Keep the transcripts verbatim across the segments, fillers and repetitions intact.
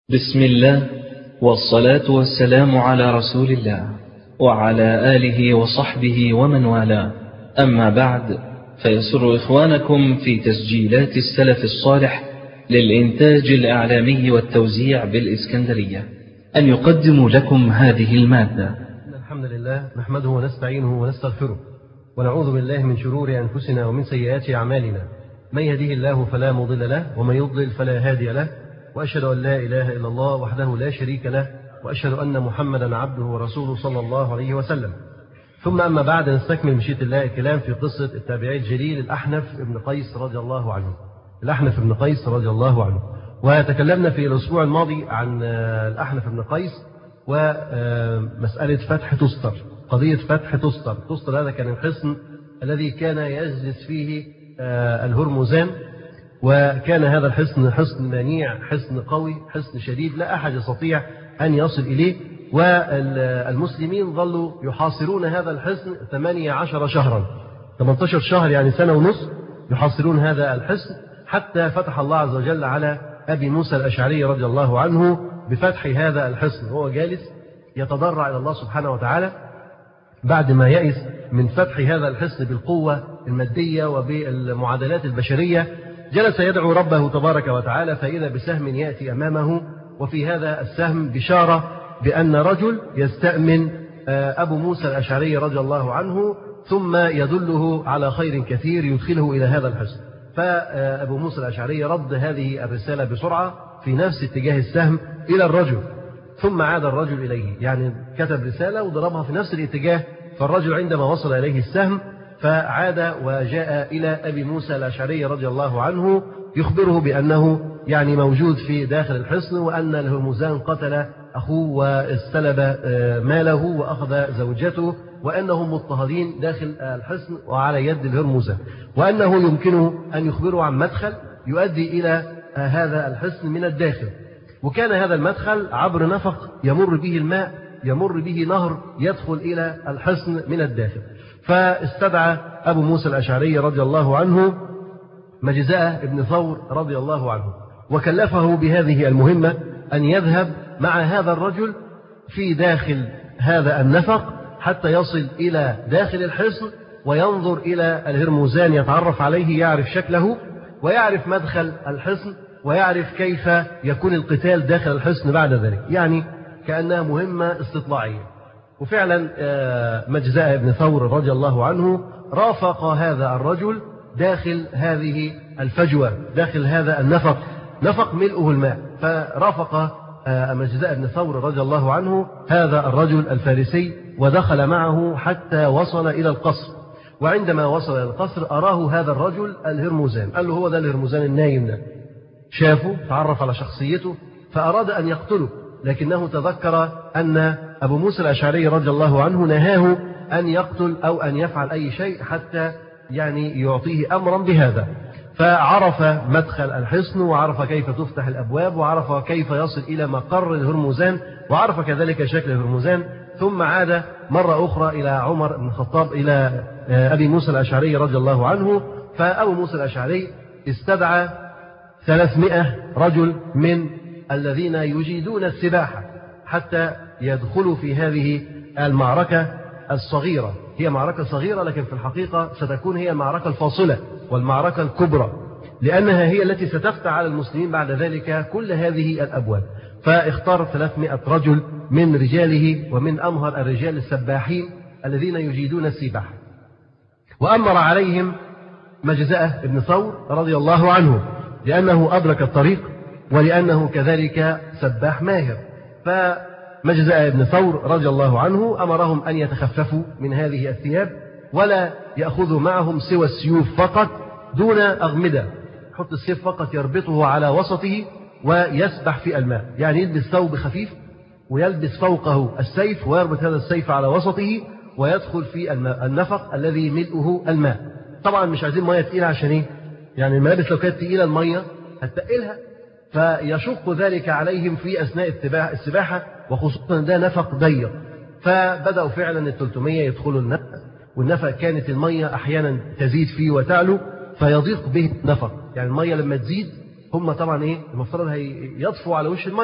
بسم الله والصلاة والسلام على رسول الله وعلى آله وصحبه ومن والاه. أما بعد، فيسر إخوانكم في تسجيلات السلف الصالح للإنتاج الإعلامي والتوزيع بالإسكندرية أن يقدموا لكم هذه المادة. الحمد لله نحمده ونستعينه ونستغفره ونعوذ بالله من شرور أنفسنا ومن سيئات أعمالنا. من يهده الله فلا مضل له ومن يضلل فلا هادي له، وأشهد أن لا إله إلا الله وحده لا شريك له، وأشهد أن محمدا عبده ورسوله صلى الله عليه وسلم. ثم أما بعد، نستكمل مشيئة الله الكلام في قصة التابعي الجليل الأحنف بن قيس رضي الله عنه. الأحنف بن قيس رضي الله عنه، وتكلمنا في الأسبوع الماضي عن الأحنف بن قيس ومسألة فتح تستر، قضية فتح تستر. تستر هذا كان الحصن الذي كان يجلس فيه الهرمزان، وكان هذا الحصن حصن منيع، حصن قوي، حصن شديد لا أحد يستطيع أن يصل إليه. والمسلمين ظلوا يحاصرون هذا الحصن ثمانية عشر شهرا، ثمانية عشر شهر يعني سنة ونصف يحاصرون هذا الحصن، حتى فتح الله عز وجل على أبي موسى الأشعري رضي الله عنه بفتح هذا الحصن. هو جالس يتضرع إلى الله سبحانه وتعالى بعد ما يئس من فتح هذا الحصن بالقوة المادية وبالمعادلات البشرية. جلس يدعو ربه تبارك وتعالى، فإذا بسهم يأتي أمامه، وفي هذا السهم بشارة بأن رجل يستأمن أبو موسى الأشعري رضي الله عنه، ثم يدله على خير كثير يدخله إلى هذا الحصن. فأبو موسى الأشعري رد هذه الرسالة بسرعة في نفس اتجاه السهم إلى الرجل، ثم عاد الرجل إليه، يعني كتب رسالة وضربها في نفس الاتجاه. فالرجل عندما وصل إليه السهم فعاد وجاء إلى أبي موسى الأشعري رضي الله عنه يخبره بأنه يعني موجود في داخل الحصن، وأن الهرمزان قتل أخوه واستلب ماله وأخذ زوجته، وأنهم مضطهدين داخل الحصن وعلى يد الهرمزان، وأنه يمكنه أن يخبره عن مدخل يؤدي إلى هذا الحصن من الداخل. وكان هذا المدخل عبر نفق يمر به الماء، يمر به نهر يدخل إلى الحصن من الداخل. فاستدعى أبو موسى الأشعري رضي الله عنه مجزأة ابن ثور رضي الله عنه، وكلفه بهذه المهمة أن يذهب مع هذا الرجل في داخل هذا النفق حتى يصل إلى داخل الحصن، وينظر إلى الهرمزان، يتعرف عليه، يعرف شكله ويعرف مدخل الحصن، ويعرف كيف يكون القتال داخل الحصن بعد ذلك، يعني كأنها مهمة استطلاعية. وفعلا مجزأة ابن ثور رضي الله عنه رافق هذا الرجل داخل هذه الفجوة، داخل هذا النفق، نفق ملئه الماء. فرافق مجزأة ابن ثور رضي الله عنه هذا الرجل الفارسي، ودخل معه حتى وصل إلى القصر. وعندما وصل إلى القصر أراه هذا الرجل الهرمزان، قال له هو ده الهرمزان النايم ده. شافه، تعرف على شخصيته، فأراد أن يقتله، لكنه تذكر أن أبو موسى الأشعري رضي الله عنه نهاه أن يقتل أو أن يفعل أي شيء حتى يعني يعطيه أمرا بهذا. فعرف مدخل الحصن، وعرف كيف تفتح الأبواب، وعرف كيف يصل إلى مقر الهرمزان، وعرف كذلك شكل الهرمزان. ثم عاد مرة أخرى إلى عمر بن الخطاب، إلى أبي موسى الأشعري رضي الله عنه. فأبو موسى الأشعري استدعى ثلاثمائة رجل من الذين يجيدون السباحة حتى يدخلوا في هذه المعركة الصغيرة. هي معركة صغيرة، لكن في الحقيقة ستكون هي المعركة الفاصلة والمعركة الكبرى، لأنها هي التي ستفتح على المسلمين بعد ذلك كل هذه الأبواب. فاختار ثلاثمائة رجل من رجاله ومن أمهر الرجال السباحين الذين يجيدون السباحة، وأمر عليهم مجزأة ابن ثور رضي الله عنه، لأنه أدرك الطريق ولأنه كذلك سباح ماهر. فمجزأة ابن ثور رضي الله عنه أمرهم أن يتخففوا من هذه الثياب، ولا يأخذوا معهم سوى السيوف فقط دون أغمدة. يحط السيف فقط يربطه على وسطه ويسبح في الماء، يعني يلبس ثوب خفيف ويلبس فوقه السيف ويربط هذا السيف على وسطه ويدخل في الماء النفق الذي ملئه الماء. طبعا مش عايزين مية تقيلة، عشان ايه؟ يعني الملابس لو كانت تقيلة المية هتقلها، فيشق ذلك عليهم في أثناء السباحة، وخصوصا ده نفق ضيق. فبدأوا فعلا الثلاثمائة يدخلوا النفق، والنفق كانت المية أحيانا تزيد فيه وتعلو فيضيق به النفق. يعني المية لما تزيد هم طبعا ايه المفترض هيطفوا على وش المية،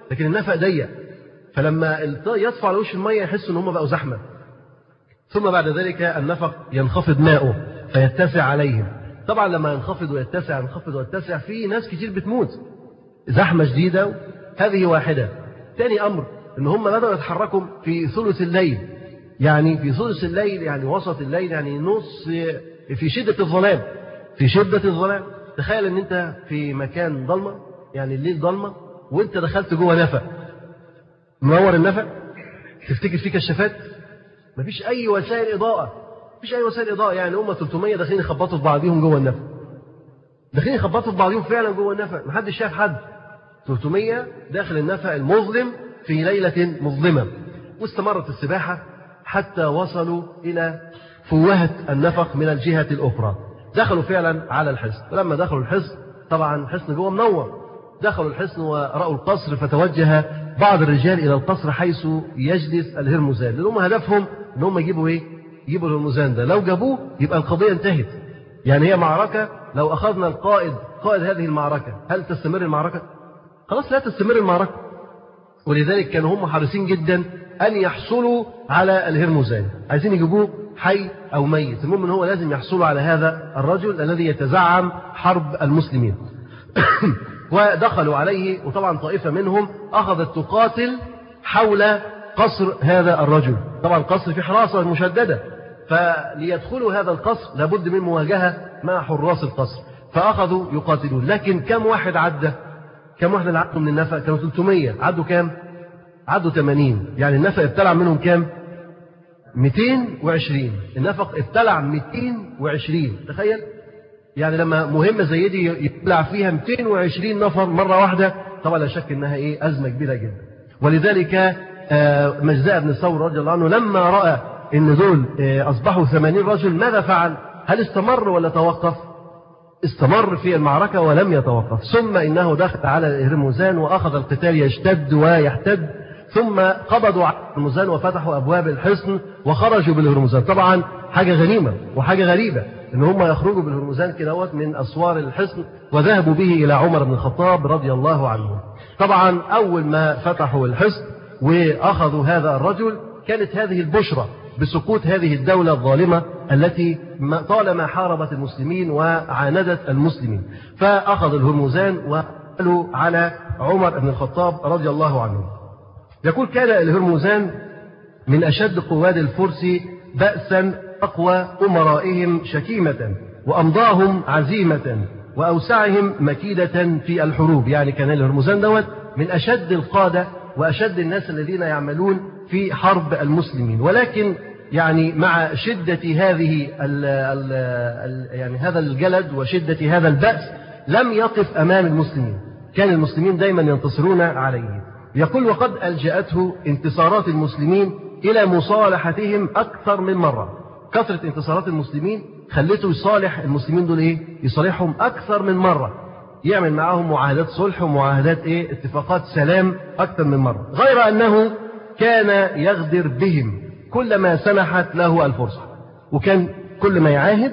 لكن النفق ضيق، فلما يطفو على وش المية يحسوا ان هم بقوا زحمة. ثم بعد ذلك النفق ينخفض ماؤه فيتسع عليهم. طبعا لما ينخفض ويتسع ينخفض ويتسع في ناس كتير بتموت، زحمة شديدة. هذه واحدة. ثاني أمر ان هم بدأوا يتحركوا في ثلث الليل، يعني في ثلث الليل يعني وسط الليل، يعني نص في شدة الظلام، في شدة الظلام. تخيل ان انت في مكان ضلمة، يعني الليل ضلمة وانت دخلت جوه نفق منور النفق، تفتكر فيه كشافات؟ مفيش اي وسائل اضاءة، مفيش اي وسائل اضاءة. يعني هم ثلاثمية داخلين يخبطوا في بعضهم جوه النفق، داخلين يخبطوا في بعضهم فعلا جوه النفق، محدش شاف حد. ثلاثمية داخل النفق المظلم في ليلة مظلمة. واستمرت السباحة حتى وصلوا إلى فوهة النفق من الجهة الأخرى. دخلوا فعلا على الحصن، ولما دخلوا الحصن طبعا الحصن جوه منور، دخلوا الحصن ورأوا القصر، فتوجه بعض الرجال إلى القصر حيث يجلس الهرمزان، لأن هم هدفهم أن هم يجيبوا إيه؟ يجيبوا الهرمزان ده. لو جابوه يبقى القضية انتهت. يعني هي معركة، لو أخذنا القائد قائد هذه المعركة هل تستمر المعركة؟ خلاص لا تستمر المعركة. ولذلك كانوا هم حريصين جدا أن يحصلوا على الهرمزان، عايزين يجيبوه حي أو ميت، المهم أن هو لازم يحصلوا على هذا الرجل الذي يتزعم حرب المسلمين. ودخلوا عليه، وطبعا طائفة منهم أخذت تقاتل حول قصر هذا الرجل. طبعا القصر في حراسة مشددة، فليدخلوا هذا القصر لابد من مواجهة مع حراس القصر، فأخذوا يقاتلون. لكن كم واحد عدى؟ كم واحد عدوا من النفق؟ كانوا ثلاثمية، عدوا كام؟ عدوا ثمانين. يعني النفق ابتلع منهم كام؟ مئتين وعشرين. النفق ابتلع مئتين وعشرين، تخيل. يعني لما مهمة زي دي يبلع فيها مئتين وعشرين نفر مرة واحدة، طبعا لا شك انها ايه؟ أزمة كبيرة جدا. ولذلك مجزاء بن ثور رضي الله عنه لما رأى ان دول اصبحوا ثمانين رجل ماذا فعل؟ هل استمر ولا توقف؟ استمر في المعركة ولم يتوقف. ثم انه دخل على الهرمزان واخذ القتال يشتد ويحتد، ثم قبضوا على الهرمزان وفتحوا ابواب الحصن وخرجوا بالهرمزان. طبعا حاجة غنيمة وحاجة غريبة ان هم يخرجوا بالهرمزان كده من اسوار الحصن، وذهبوا به الى عمر بن الخطاب رضي الله عنه. طبعا اول ما فتحوا الحصن واخذوا هذا الرجل كانت هذه البشرى بسقوط هذه الدولة الظالمة التي طالما حاربت المسلمين وعاندت المسلمين. فأخذ الهرمزان وقالوا على عمر بن الخطاب رضي الله عنه. يقول كان الهرمزان من أشد قواد الفرس بأسا، أقوى أمرائهم شكيمة، وأمضاهم عزيمة، وأوسعهم مكيدة في الحروب. يعني كان الهرمزان دوت من أشد القادة وأشد الناس الذين يعملون في حرب المسلمين. ولكن يعني مع شدة هذه ال ال ال يعني هذا الجلد وشدة هذا البأس لم يقف أمام المسلمين، كان المسلمين دايما ينتصرون عليه. يقول وقد ألجأته انتصارات المسلمين إلى مصالحتهم أكثر من مرة. كثرة انتصارات المسلمين خلته يصالح المسلمين دول إيه؟ يصالحهم أكثر من مرة، يعمل معهم معاهدات صلح ومعاهدات إيه؟ اتفاقات سلام أكثر من مرة. غير أنه كان يغدر بهم كلما سنحت له الفرصة، وكان كل ما يعاهد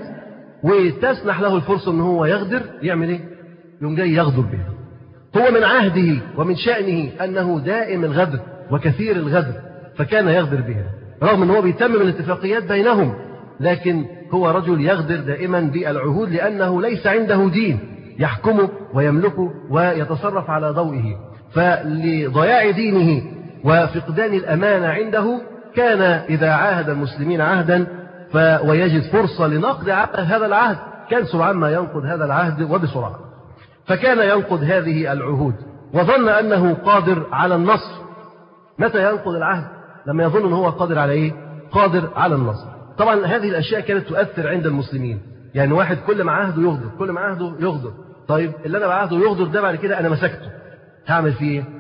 وتسنح له الفرصة أنه هو يغدر يعمل إيه؟ يوم جاي يغدر به. هو من عهده ومن شأنه أنه دائم الغدر وكثير الغدر، فكان يغدر بهم رغم أنه بيتمم الاتفاقيات بينهم، لكن هو رجل يغدر دائما بالعهود لأنه ليس عنده دين يحكمه ويملكه ويتصرف على ضوئه. فلضياع دينه وفقدان الأمانة عنده كان إذا عاهد المسلمين عهدا ويجد فرصة لنقض هذا العهد كان سرعان ما ينقض هذا العهد وبسرعة. فكان ينقض هذه العهود وظن أنه قادر على النصر. متى ينقض العهد؟ لما يظن أنه هو قادر على إيه؟ قادر على النصر. طبعا هذه الأشياء كانت تؤثر عند المسلمين. يعني واحد كل ما عهده يغدر، كل ما عهده يغدر. طيب اللي أنا بعهده يغدر ده بعد كده أنا مسكته هعمل فيه إيه؟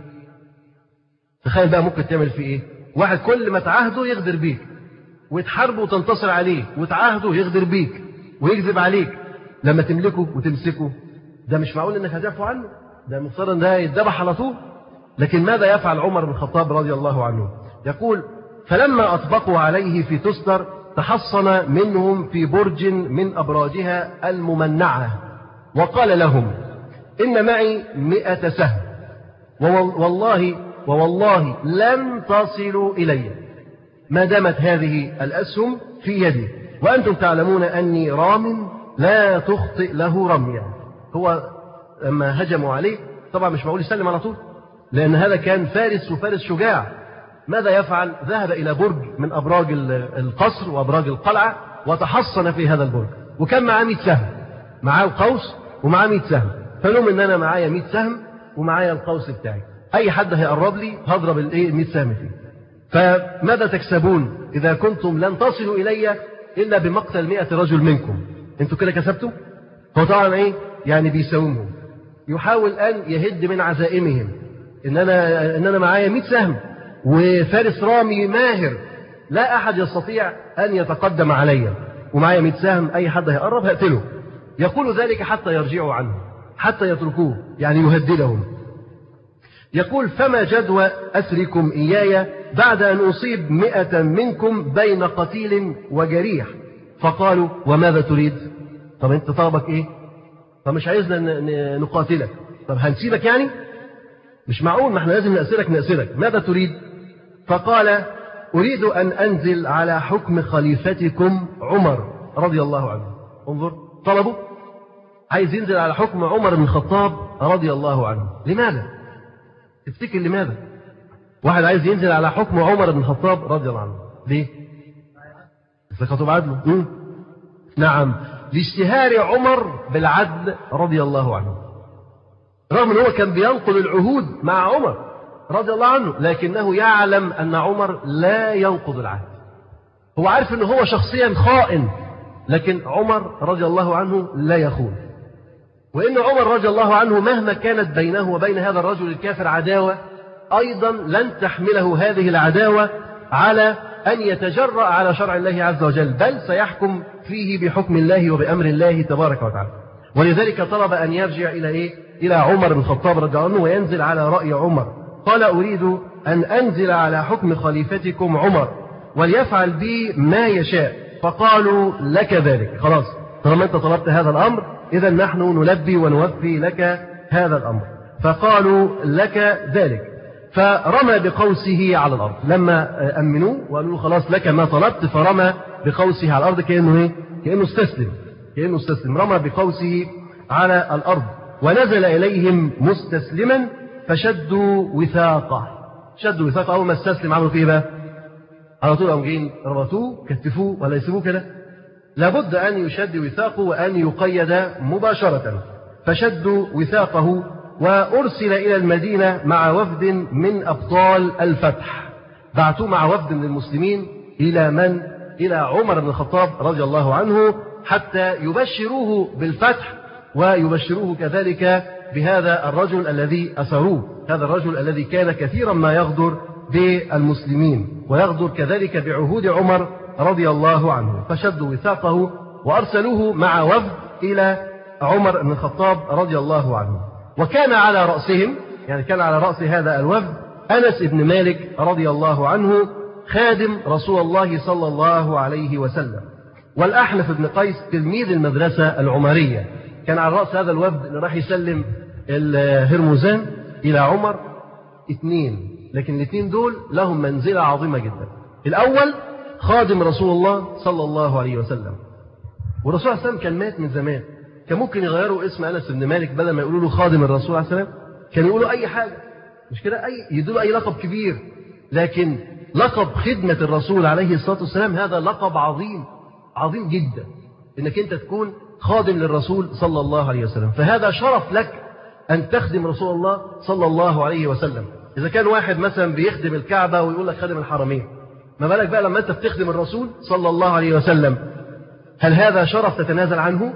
تخيل بقى ممكن تعمل فيه إيه؟ واحد كل ما تعهده يغدر بيك وتحاربه وتنتصر عليه، وتعهده يغدر بيك ويكذب عليك، لما تملكه وتمسكه ده مش معقول انك هتعفو عنه، ده مفترض ده يتذبح على طول. لكن ماذا يفعل عمر بن الخطاب رضي الله عنه؟ يقول فلما أطبقوا عليه في تستر تحصن منهم في برج من أبراجها الممنعة، وقال لهم إن معي مئة سهم، والله ووالله لن تصلوا إلي ما دامت هذه الأسهم في يدي، وأنتم تعلمون أني رام لا تخطئ له رميا. هو لما هجموا عليه طبعا مش معقول يسلم على طول، لأن هذا كان فارس وفارس شجاع. ماذا يفعل؟ ذهب إلى برج من أبراج القصر وأبراج القلعة وتحصن في هذا البرج، وكان معاه مئة سهم، معاه القوس ومعاه مئة سهم. فلوم إن أنا معايا مئة سهم ومعايا القوس بتاعي، أي حد هيقرب لي هضرب الإيه مئة سهم فيه. فماذا تكسبون إذا كنتم لن تصلوا إلي إلا بمقتل مئة رجل منكم؟ أنتوا كده كسبتوا؟ هو طبعا إيه يعني بيساومهم، يحاول أن يهد من عزائمهم، إن أنا إن أنا معايا مئة سهم وفارس رامي ماهر لا أحد يستطيع أن يتقدم علي، ومعايا مئة سهم أي حد هيقرب هقتله. يقول ذلك حتى يرجعوا عنه، حتى يتركوه، يعني يهددهم. يقول فما جدوى أسركم إياي بعد أن أصيب مئة منكم بين قتيل وجريح؟ فقالوا وماذا تريد؟ طب أنت طلبك إيه؟ طب مش عايزنا نقاتلك، طب هنسيبك يعني؟ مش معقول، ما احنا لازم نأسرك نأسرك، ماذا تريد؟ فقال أريد أن أنزل على حكم خليفتكم عمر رضي الله عنه. انظر طلبه، عايز ينزل على حكم عمر بن الخطاب رضي الله عنه. لماذا؟ تفتكر لماذا؟ واحد عايز ينزل على حكم عمر بن الخطاب رضي الله عنه، ليه؟ خطب عدله. نعم، لاشتهار عمر بالعدل رضي الله عنه، رغم أنه كان بينقل العهود مع عمر رضي الله عنه، لكنه يعلم أن عمر لا ينقض العهد. هو عارف أنه هو شخصيا خائن، لكن عمر رضي الله عنه لا يخون. وإن عمر رضي الله عنه مهما كانت بينه وبين هذا الرجل الكافر عداوة، أيضا لن تحمله هذه العداوة على أن يتجرأ على شرع الله عز وجل، بل سيحكم فيه بحكم الله وبأمر الله تبارك وتعالى. ولذلك طلب أن يرجع إلى إيه؟ إلى عمر بن الخطاب رضي الله عنه وينزل على رأي عمر. قال أريد أن أنزل على حكم خليفتكم عمر وليفعل بي ما يشاء. فقالوا لك ذلك، خلاص طالما أنت طلبت هذا الأمر إذا نحن نلبي ونوفي لك هذا الأمر. فقالوا لك ذلك، فرمى بقوسه على الأرض. لما أمنوه وقالوا خلاص لك ما طلبت، فرمى بقوسه على الأرض كأنه إيه؟ كأنه استسلم، كأنه استسلم، رمى بقوسه على الأرض ونزل إليهم مستسلما فشدوا وثاقه. شدوا وثاقه، أول ما استسلم عملوا فيه بقى على طول قاموا جايين ربطوه كتفوه، ولا يسيبوه كده، لابد أن يشد وثاقه وأن يقيد مباشرة. فشدوا وثاقه وأرسل إلى المدينة مع وفد من أبطال الفتح، بعثوه مع وفد من المسلمين إلى من؟ إلى عمر بن الخطاب رضي الله عنه، حتى يبشروه بالفتح ويبشروه كذلك بهذا الرجل الذي أسروه، هذا الرجل الذي كان كثيرا ما يغدر بالمسلمين ويغدر كذلك بعهود عمر رضي الله عنه. فشدوا وثاقه وأرسلوه مع وفد إلى عمر بن الخطاب رضي الله عنه. وكان على رأسهم، يعني كان على رأس هذا الوفد أنس بن مالك رضي الله عنه خادم رسول الله صلى الله عليه وسلم، والأحنف بن قيس تلميذ المدرسة العمرية. كان على رأس هذا الوفد اللي راح يسلم الهرمزان إلى عمر اثنين، لكن الاثنين دول لهم منزلة عظيمة جدا. الأول خادم رسول الله صلى الله عليه وسلم، والرسول صلى الله عليه وسلم كان مات من زمان، كان ممكن يغيروا اسم أنس بن مالك، بدل ما يقولوا له خادم الرسول عليه السلام كان يقولوا أي حاجة، مش كده، أي يدوا أي لقب كبير. لكن لقب خدمة الرسول عليه الصلاة والسلام هذا لقب عظيم عظيم جدا، إنك أنت تكون خادم للرسول صلى الله عليه وسلم. فهذا شرف لك أن تخدم رسول الله صلى الله عليه وسلم. إذا كان واحد مثلا بيخدم الكعبة ويقول لك خادم الحرمين، ما بالك بقى لما أنت بتخدم الرسول صلى الله عليه وسلم؟ هل هذا شرف تتنازل عنه؟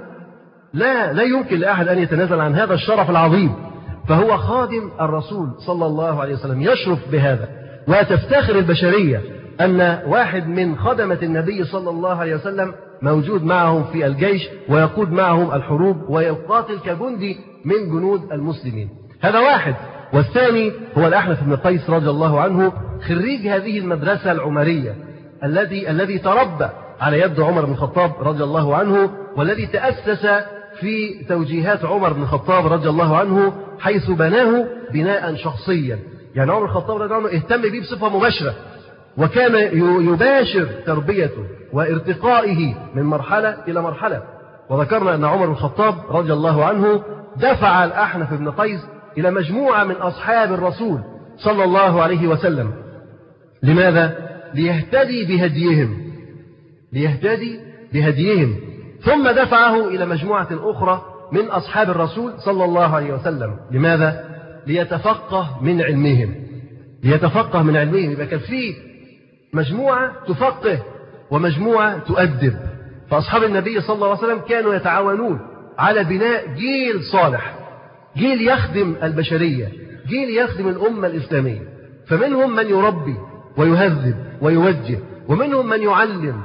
لا، لا يمكن لأحد أن يتنازل عن هذا الشرف العظيم. فهو خادم الرسول صلى الله عليه وسلم، يشرف بهذا، وتفتخر البشرية أن واحد من خدمة النبي صلى الله عليه وسلم موجود معهم في الجيش ويقود معهم الحروب ويقاتل كجندي من جنود المسلمين. هذا واحد. والثاني هو الأحنف بن قيس رضي الله عنه، خريج هذه المدرسة العمرية الذي الذي تربى على يد عمر بن الخطاب رضي الله عنه، والذي تأسس في توجيهات عمر بن الخطاب رضي الله عنه، حيث بناه بناء شخصيا. يعني عمر الخطاب رضي الله عنه اهتم به بصفة مباشرة، وكان يباشر تربيته وارتقائه من مرحلة إلى مرحلة. وذكرنا أن عمر الخطاب رضي الله عنه دفع الأحنف بن قيس إلى مجموعة من أصحاب الرسول صلى الله عليه وسلم. لماذا؟ ليهتدي بهديهم ليهتدي بهديهم ثم دفعه إلى مجموعة أخرى من أصحاب الرسول صلى الله عليه وسلم. لماذا؟ ليتفقه من علمهم ليتفقه من علمهم يبقى كان في مجموعة تفقه ومجموعة تؤدب. فأصحاب النبي صلى الله عليه وسلم كانوا يتعاونون على بناء جيل صالح، جيل يخدم البشرية، جيل يخدم الأمة الإسلامية. فمنهم من يربي ويهذب ويوجه، ومنهم من يعلم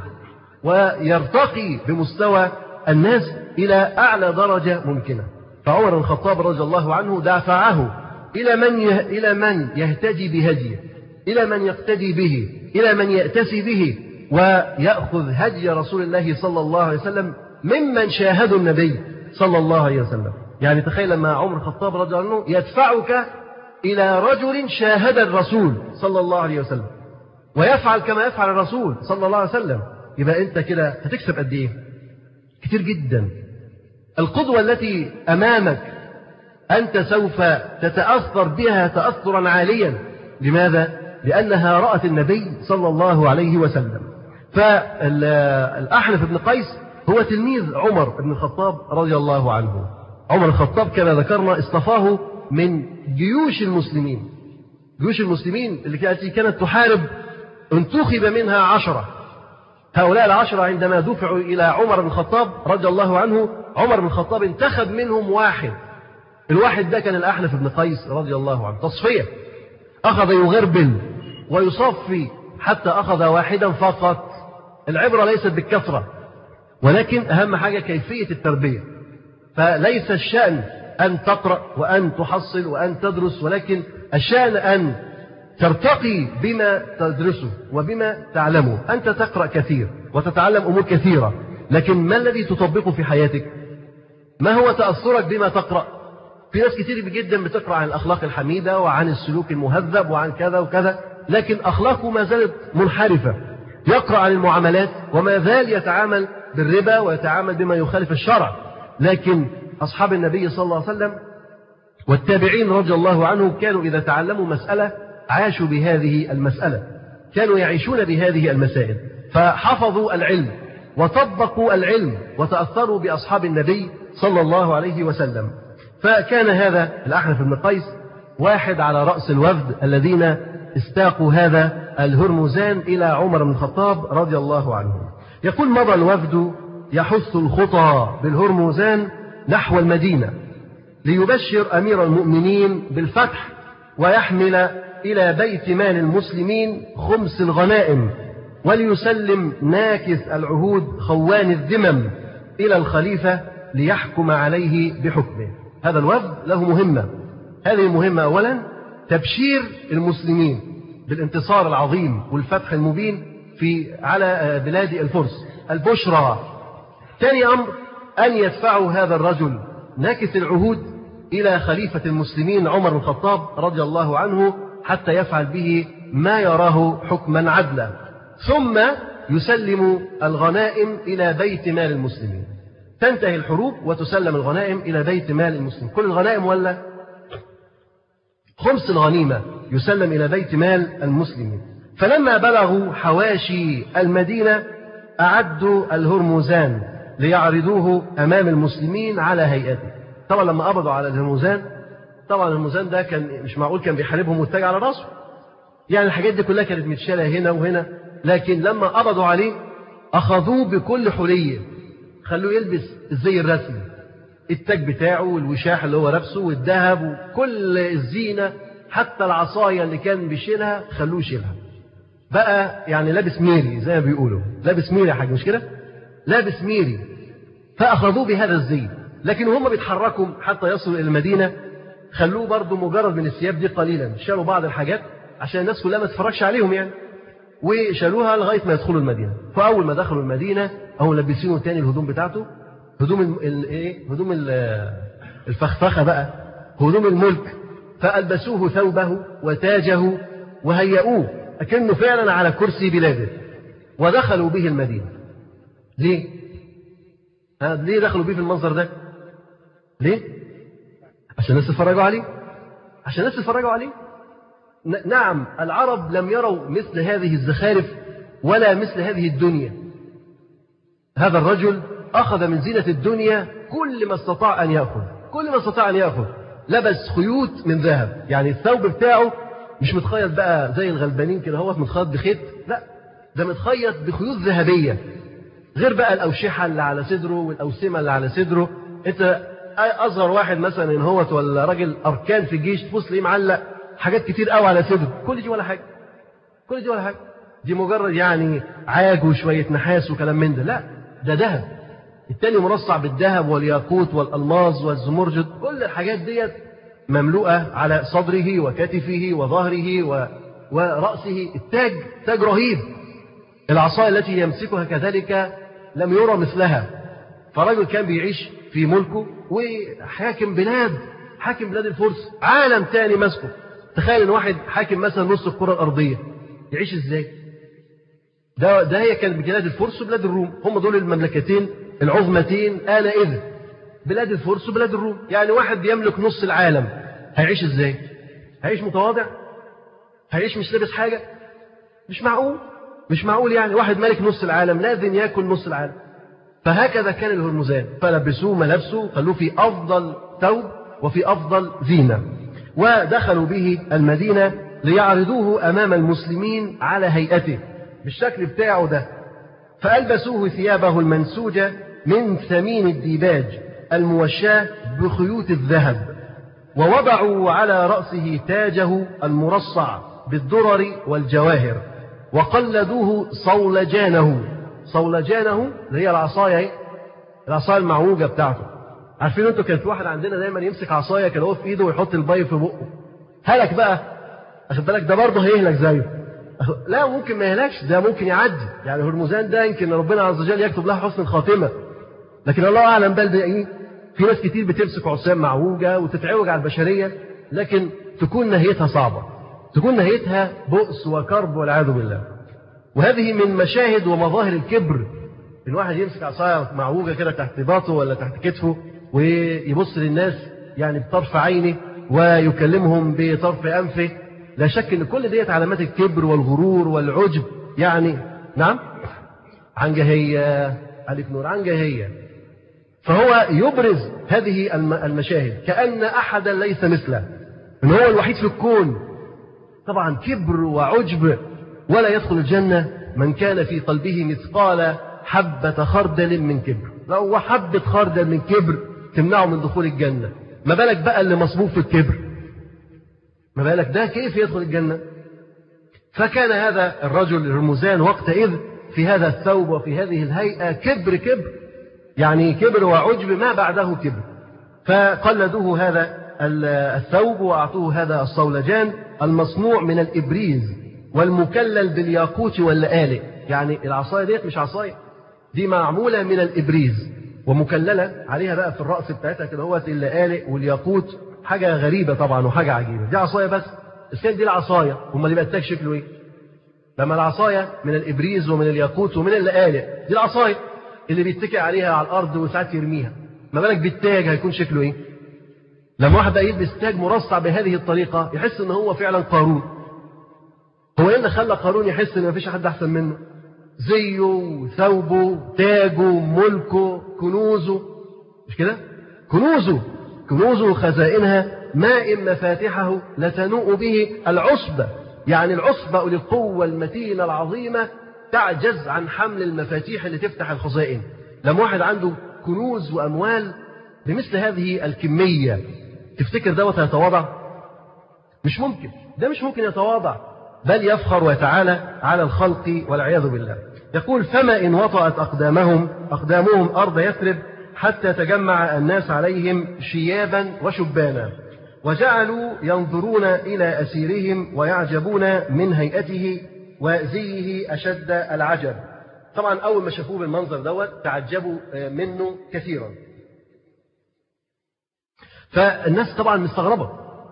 ويرتقي بمستوى الناس إلى أعلى درجة ممكنة. فعمر الخطاب رضي الله عنه دفعه إلى من يه... إلى من يهتدي بهديه، إلى من يقتدي به، إلى من يأتسي به ويأخذ هدي رسول الله صلى الله عليه وسلم ممن شاهدوا النبي صلى الله عليه وسلم. يعني تخيل لما عمر الخطاب رضي الله عنه يدفعك إلى رجل شاهد الرسول صلى الله عليه وسلم ويفعل كما يفعل الرسول صلى الله عليه وسلم، يبقى أنت كده هتكسب قد إيه؟ كتير جدا. القدوة التي أمامك أنت سوف تتأثر بها تأثرا عاليا. لماذا؟ لأنها رأت النبي صلى الله عليه وسلم. فالأحنف بن قيس هو تلميذ عمر بن الخطاب رضي الله عنه. عمر الخطاب كما ذكرنا اصطفاه من جيوش المسلمين جيوش المسلمين التي كانت تحارب انتخب منها عشرة. هؤلاء العشرة عندما دفعوا إلى عمر بن الخطاب رضي الله عنه، عمر بن الخطاب انتخب منهم واحد. الواحد ده كان الأحنف بن قيس رضي الله عنه. تصفية، أخذ يغربل ويصفي حتى أخذ واحدا فقط. العبرة ليست بالكثرة، ولكن أهم حاجة كيفية التربية. فليس الشأن أن تقرأ وأن تحصل وأن تدرس، ولكن الشأن أن ترتقي بما تدرسه وبما تعلمه. أنت تقرأ كثير وتتعلم أمور كثيرة، لكن ما الذي تطبقه في حياتك؟ ما هو تأثرك بما تقرأ؟ في ناس كثير جدا بتقرأ عن الأخلاق الحميدة وعن السلوك المهذب وعن كذا وكذا، لكن أخلاقه ما زالت منحرفة. يقرأ عن المعاملات وما زال يتعامل بالربا ويتعامل بما يخالف الشرع. لكن أصحاب النبي صلى الله عليه وسلم والتابعين رضي الله عنهم كانوا إذا تعلموا مسألة عاشوا بهذه المسألة، كانوا يعيشون بهذه المسائل، فحفظوا العلم وطبقوا العلم وتأثروا بأصحاب النبي صلى الله عليه وسلم. فكان هذا الأحنف بن قيس واحد على رأس الوفد الذين استاقوا هذا الهرمزان إلى عمر بن الخطاب رضي الله عنه. يقول: مضى الوفد يحث الخطى بالهرمزان نحو المدينة ليبشر أمير المؤمنين بالفتح ويحمل إلى بيت مال المسلمين خمس الغنائم، وليسلم ناكث العهود خوان الذمم إلى الخليفة ليحكم عليه بحكمه. هذا الوفد له مهمة. هذه المهمة أولا تبشير المسلمين بالانتصار العظيم والفتح المبين في على بلاد الفرس، البشرى. ثاني أمر أن يدفعوا هذا الرجل ناكث العهود إلى خليفة المسلمين عمر بن الخطاب رضي الله عنه حتى يفعل به ما يراه حكما عدلا، ثم يسلم الغنائم إلى بيت مال المسلمين. تنتهي الحروب وتسلم الغنائم إلى بيت مال المسلمين. كل الغنائم ولا خمس الغنيمة يسلم إلى بيت مال المسلمين. فلما بلغوا حواشي المدينة أعدوا الهرمزان ليعرضوه أمام المسلمين على هيئته. طبعا لما قبضوا على الهرمزان، طبعا الهرمزان ده كان مش معقول كان بيحاربهم ويتجه على راسه، يعني الحاجات دي كلها كانت متشالة هنا وهنا. لكن لما قبضوا عليه أخذوه بكل حلية، خلوه يلبس الزي الرسمي، التاج بتاعه والوشاح اللي هو لابسه والذهب وكل الزينة، حتى العصاية اللي كان بيشيلها خلوه يشيلها. بقى يعني لابس ميري زي ما بيقولوا، لابس ميري يا حاج، مش كده؟ لابس ميري. فأخذوه بهذا الزي، لكن هم بيتحركوا حتى يصلوا إلى المدينة خلوه برضو مجرد من الثياب دي قليلا، شالوا بعض الحاجات عشان الناس كلها ما تتفرجش عليهم يعني، وشالوها لغاية ما يدخلوا المدينة. فأول ما دخلوا المدينة أو لبسينه تاني الهدوم بتاعته، هدوم الايه هدوم الفخفخة بقى، هدوم الملك، فألبسوه ثوبه وتاجه وهيئوه أكنه فعلا على كرسي بلاده ودخلوا به المدينة. ليه؟ ها ليه دخلوا به في المنظر ده؟ ليه؟ عشان الناس يتفرجوا عليه، عشان الناس يتفرجوا عليه. نعم العرب لم يروا مثل هذه الزخارف ولا مثل هذه الدنيا. هذا الرجل أخذ من زينة الدنيا كل ما استطاع أن يأخذ، كل ما استطاع أن يأخذ. لبس خيوط من ذهب، يعني الثوب بتاعه مش متخيط بقى زي الغلبانين كده، هو متخيط بخيط، لا ده متخيط بخيوط ذهبية، غير بقى الأوشحة اللي على صدره والأوسمة اللي على صدره. أنت أصغر واحد مثلا إن هو ولا راجل أركان في الجيش تبص ليه معلق حاجات كتير قوي على صدره، كل دي ولا حاجة، كل دي ولا حاجة، دي مجرد يعني عاج وشوية نحاس وكلام من ده. لا ده ذهب، التاني مرصع بالذهب والياقوت والألماظ والزمرجد، كل الحاجات ديت مملوءة على صدره وكتفه وظهره و... ورأسه. التاج تاج رهيب، العصاية التي يمسكها كذلك لم يرى مثلها. فرجل كان بيعيش في ملكه وحاكم بلاد، حاكم بلاد الفرس، عالم تاني مسكه. تخيل ان واحد حاكم مثلا نص الكرة الأرضية، يعيش ازاي؟ ده ده هي كانت بلاد الفرس وبلاد الروم، هم دول المملكتين العظمتين آنئذ، بلاد الفرس وبلاد الروم. يعني واحد يملك نص العالم هيعيش ازاي؟ هيعيش متواضع؟ هيعيش مش لابس حاجة؟ مش معقول، مش معقول. يعني واحد مالك نص العالم لازم ياكل نص العالم. فهكذا كان الهرمزان، فلبسوه ملابسه، خلوه في أفضل ثوب وفي أفضل زينة، ودخلوا به المدينة ليعرضوه أمام المسلمين على هيئته بالشكل بتاعه ده. فألبسوه ثيابه المنسوجة من ثمين الديباج الموشاة بخيوط الذهب، ووضعوا على رأسه تاجه المرصع بالدرر والجواهر، وقلدوه صولجانه. صولجانه اللي هي العصاية، العصاية المعوجة بتاعته. عارفين انتوا كان في واحد عندنا دايما يمسك عصاية كده هو في ايده ويحط البيض في بقه. هلك بقى، اخد بالك ده برضه هيهلك زيه. لا ممكن ما يهلكش، ده ممكن يعدي. يعني هرمزان ده يمكن ربنا عز وجل يكتب لها حسن الخاتمة، لكن الله أعلم بل ده إيه. في ناس كتير بتمسك عصام معوجة وتتعوج على البشرية، لكن تكون نهايتها صعبة، تكون نهايتها بؤس وكرب والعياذ بالله. وهذه من مشاهد ومظاهر الكبر، الواحد يمسك عصاية معوجة كده تحت باطه ولا تحت كتفه ويبص للناس يعني بطرف عينه ويكلمهم بطرف أنفه. لا شك ان كل ديت علامات الكبر والغرور والعجب. يعني نعم عنجهية، عليك نور، عنجهية. فهو يبرز هذه المشاهد كأن أحدا ليس مثله، ان هو الوحيد في الكون. طبعا كبر وعجب. ولا يدخل الجنة من كان في قلبه مثقال حبة خردل من كبر. لو حبة خردل من كبر تمنعه من دخول الجنة، ما بالك بقى اللي مصبوب في الكبر، ما بالك ده كيف يدخل الجنة؟ فكان هذا الرجل الهرمزان وقتئذ في هذا الثوب وفي هذه الهيئة كبر كبر، يعني كبر وعجب ما بعده كبر. فقلدوه هذا الثوب وأعطوه هذا الصولجان المصنوع من الإبريز والمكلل بالياقوت واللآلئ. يعني العصاية ديت مش عصاية، دي معمولة من الإبريز ومكللة عليها بقى في الرأس بتاعتها كده هو اللآلئ والياقوت. حاجة غريبة طبعا وحاجة عجيبة. دي عصاية بس، السيد دي العصاية، هم اللي بقى شكله ايه؟ لما العصاية من الإبريز ومن الياقوت ومن اللآلئ، دي العصاية اللي بيتكئ عليها على الأرض وساعات يرميها. ما بالك بالتاج هيكون شكله ايه؟ لما واحد بقى يلبس تاج مرصع بهذه الطريقة يحس ان هو فعلا قارون. هو ايه اللي خلى قارون يحس ان مفيش حد احسن منه؟ زيه، ثوبه، تاجه، ملكه، كنوزه، مش كده؟ كنوزه كنوز خزائنها ما إن مفاتحه لتنوء به العصبة. يعني العصبة للقوة المتينة العظيمة تعجز عن حمل المفاتيح اللي تفتح الخزائن. لما واحد عنده كنوز وأموال بمثل هذه الكمية تفتكر دوت يتواضع؟ مش ممكن، ده مش ممكن يتواضع، بل يفخر ويتعالى على الخلق والعياذ بالله. يقول فما إن وطأت أقدامهم أقدامهم أرض يثرب حتى تجمع الناس عليهم شيابا وشبانا، وجعلوا ينظرون إلى أسيرهم ويعجبون من هيئته وزيه أشد العجب. طبعا أول ما شافوه بالمنظر دوت تعجبوا منه كثيرا. فالناس طبعا مستغربة،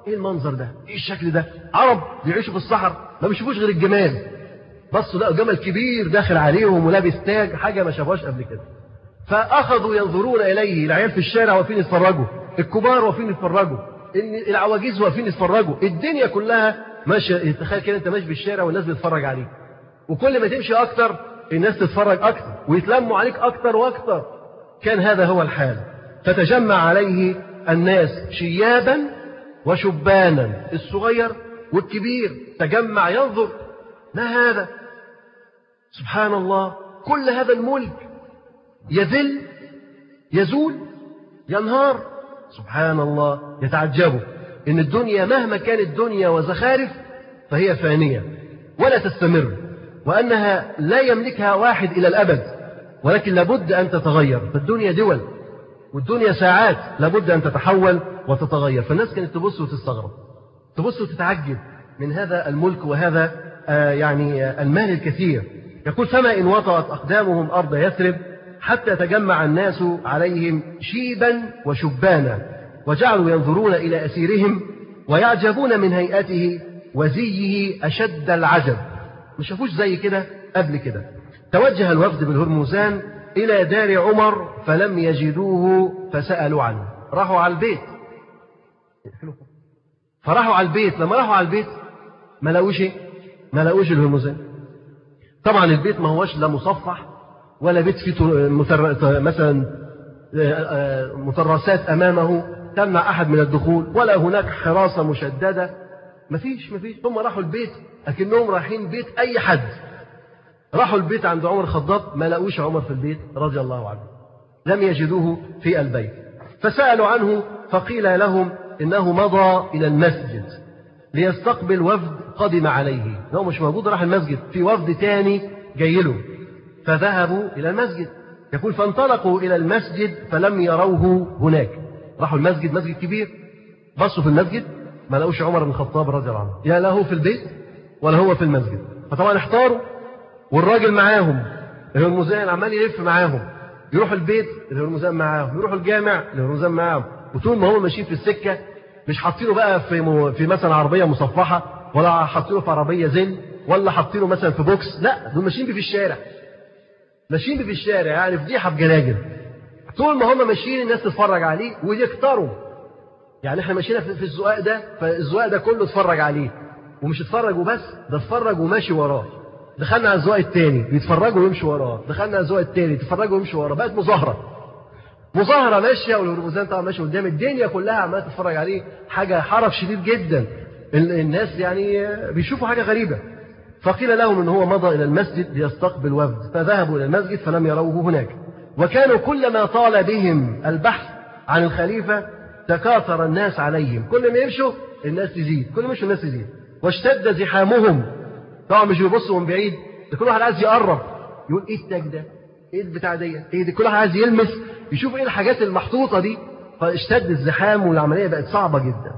إيه المنظر ده؟ إيه الشكل ده؟ عرب بيعيشوا في الصحراء ما بيشوفوش غير الجمال. بصوا لقوا جمل كبير داخل عليهم ولابس تاج، حاجة ما شافوهاش قبل كده. فأخذوا ينظرون إليه، العيال في الشارع واقفين يتفرجوا، الكبار واقفين يتفرجوا، العواجيز واقفين يتفرجوا، الدنيا كلها ماشية. تخيل كده أنت ماشي في الشارع والناس بتتفرج عليك، وكل ما تمشي أكتر الناس تتفرج أكتر ويتلموا عليك أكتر وأكتر. كان هذا هو الحال. فتجمع عليه الناس شيابا وشبانا، الصغير والكبير تجمع ينظر. ما هذا؟ سبحان الله، كل هذا الملك يذل يزول ينهار. سبحان الله، يتعجبوا إن الدنيا مهما كانت دنيا وزخارف فهي فانية ولا تستمر، وأنها لا يملكها واحد إلى الأبد، ولكن لابد أن تتغير. فالدنيا دول والدنيا ساعات لابد أن تتحول وتتغير. فالناس كانت تبص وتستغرب، تبص وتتعجب من هذا الملك وهذا آه يعني آه المال الكثير. يقول: فما إن وطأت أقدامهم أرض يثرب حتى تجمع الناس عليهم شيبا وشبانا، وجعلوا ينظرون إلى أسيرهم ويعجبون من هيئته وزيه أشد العجب. ما شافوش زي كده قبل كده. توجه الوفد بالهرمزان إلى دار عمر فلم يجدوه فسألوا عنه. راحوا على البيت، فراحوا على البيت. لما راحوا على البيت ما لقوش ما لقوش الهرمزان. طبعا البيت ما هوش لا مصفح ولا بيت فيه مثلا مترسات أمامه تمنع أحد من الدخول، ولا هناك حراسة مشددة. مفيش مفيش هم راحوا البيت أكنهم رايحين بيت أي حد. راحوا البيت عند عمر الخطاب ما لقوش عمر في البيت رضي الله عنه، لم يجدوه في البيت. فسألوا عنه فقيل لهم إنه مضى إلى المسجد ليستقبل وفد قدم عليه. لو مش موجود راح المسجد، في وفد تاني جاي له، فذهبوا إلى المسجد. يقول: فانطلقوا إلى المسجد فلم يروه هناك. راحوا المسجد، مسجد كبير، بصوا في المسجد ما لقوش عمر بن الخطاب رضي الله عنه، يا لا هو في البيت ولا هو في المسجد. فطبعا احتاروا، والراجل معاهم الهرمزان عمال يلف معاهم، يروحوا البيت الهرمزان معاهم، يروحوا الجامع الهرمزان معاهم. وطول ما هم ماشيين في السكة مش حاطينه بقى في م... في مثلا عربية مصفحة، ولا حاطينه في عربية زن، ولا حاطينه مثلا في بوكس، لا دول ماشيين بيه في الشارع، ماشيين بيه في الشارع يعني فضيحة بجلاجل. طول ما هم ماشيين الناس تتفرج عليه ويكتروا. يعني احنا ماشيين في الزقاق ده، فالزقاق ده كله اتفرج عليه، ومش اتفرج وبس، ده اتفرج وماشي وراه. دخلنا على الزقاق الثاني بيتفرجوا ويمشوا وراه، دخلنا على الزقاق الثاني يتفرجوا ويمشوا وراه. بقت مظاهرة مظاهرة ماشية، والهرمزان طبعا ماشي قدام، الدنيا كلها عمالة تتفرج عليه. حاجة حرج شديد جدا، الناس يعني بيشوفوا حاجة غريبة. فقيل لهم ان هو مضى الى المسجد ليستقبل وفد، فذهبوا الى المسجد فلم يروه هناك. وكانوا كلما طال بهم البحث عن الخليفة تكاثر الناس عليهم، كل ما يمشوا الناس تزيد، كل ما يمشوا الناس تزيد، واشتد زحامهم. طبعا مش بيبصوا من بعيد، ده كل واحد عايز يقرب، يقول ايه التاج ده، ايه البتاع دي، ايه دي، كل واحد عايز يلمس يشوف ايه الحاجات المحطوطة دي. فاشتد الزحام والعملية بقت صعبة جدا.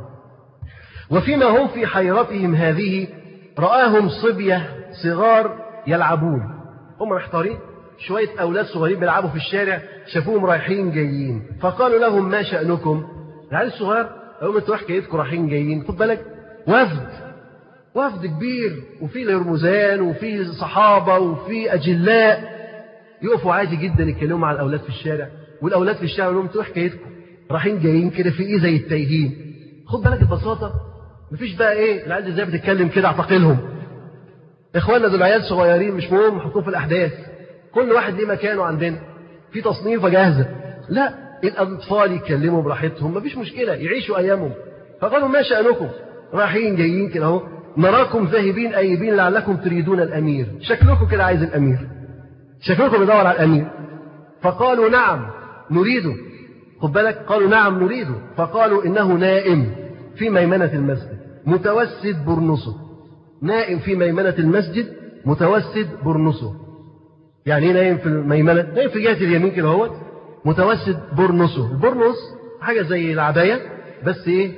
وفيما هم في حيرتهم هذه رآهم صبية صغار يلعبون. هم محتارين، شوية أولاد صغيرين بيلعبوا في الشارع، شافوهم رايحين جايين، فقالوا لهم: ما شأنكم؟ العيال الصغير قالوا: انتوا حكايتكم رايحين جايين؟ خد بالك وفد وفد كبير، وفيه الهرمزان وفيه صحابة وفيه أجلاء، يقفوا عادي جدا يتكلموا مع الأولاد في الشارع. والأولاد في الشارع يقولوا: انتوا حكايتكم رايحين جايين كده في إيه زي التايهين؟ خد بالك البساطة، مفيش بقى إيه العيال دي ازاي بتتكلم كده، اعتقلهم. إخواننا دول عيال صغيرين مش مهم نحطوهم في الأحداث، كل واحد ليه مكانه عندنا، في تصنيفة جاهزة. لا، الأطفال يتكلموا براحتهم، مفيش مشكلة، يعيشوا أيامهم. فقالوا: ما شأنكم؟ رايحين جايين كده اهو، نراكم ذاهبين أيبين لعلكم تريدون الأمير. شكلكم كده عايز الأمير، شكلكم بيدور على الأمير. فقالوا: نعم نريده. خد بالك، قالوا: نعم نريده. فقالوا: إنه نائم في ميمنة المسجد متوسد برنسه. نائم في ميمنة المسجد متوسد برنسه. يعني ايه نايم في الميمنة؟ نايم في جهة اليمين كده اهوت، متوسد برنسه. البرنس حاجة زي العباية بس ايه،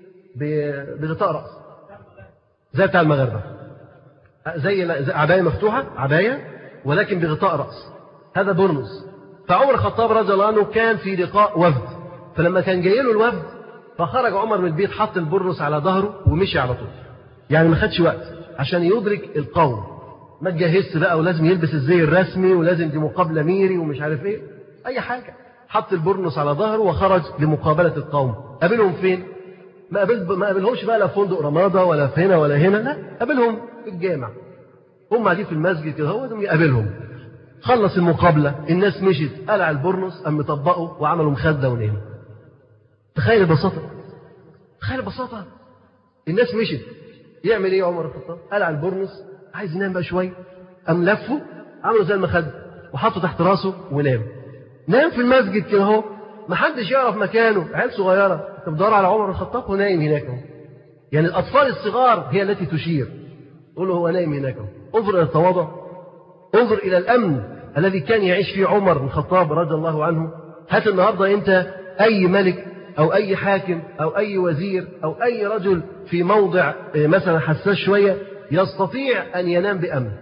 بغطاء رأس، زي بتاع المغاربة، زي عباية مفتوحة، عباية ولكن بغطاء رأس، هذا برنس. فعمر الخطاب رضي الله عنه كان في لقاء وفد، فلما كان جاي له الوفد فخرج عمر من البيت، حط البرنس على ظهره ومشي على طول، يعني ما خدش وقت عشان يدرك القوم، ما تجهزش بقى ولازم يلبس الزي الرسمي ولازم دي مقابلة ميري ومش عارف ايه اي حاجة. حط البرنس على ظهره وخرج لمقابلة القوم. قابلهم فين؟ ما قابل ما قابلهمش بقى لا في فندق رمادة ولا في هنا ولا هنا، لا قابلهم في الجامع، هم قاعدين في المسجد كده، هو ده يقابلهم. خلص المقابلة، الناس مشيت، قلع البرنس قام مطبقه وعملوا مخدة ونام. تخيل البساطة، تخيل البساطة. الناس مشيت، يعمل ايه عمر الخطاب؟ قلع البرنس، عايز ينام بقى شوية، قام لفه عملوا زي المخدة وحطه تحت راسه ونام. نام في المسجد كده اهو، محدش يعرف مكانه، عيال صغيرة انت بتدور على عمر الخطاب ونايم هناك اهو. يعني الأطفال الصغار هي التي تشير، تقول له هو نايم هناك اهو. انظر إلى التواضع، انظر إلى الأمن الذي كان يعيش فيه عمر بن الخطاب رضي الله عنه. هات النهارده أنت أي ملك أو أي حاكم أو أي وزير أو أي رجل في موضع مثلا حساس شوية يستطيع أن ينام بأمن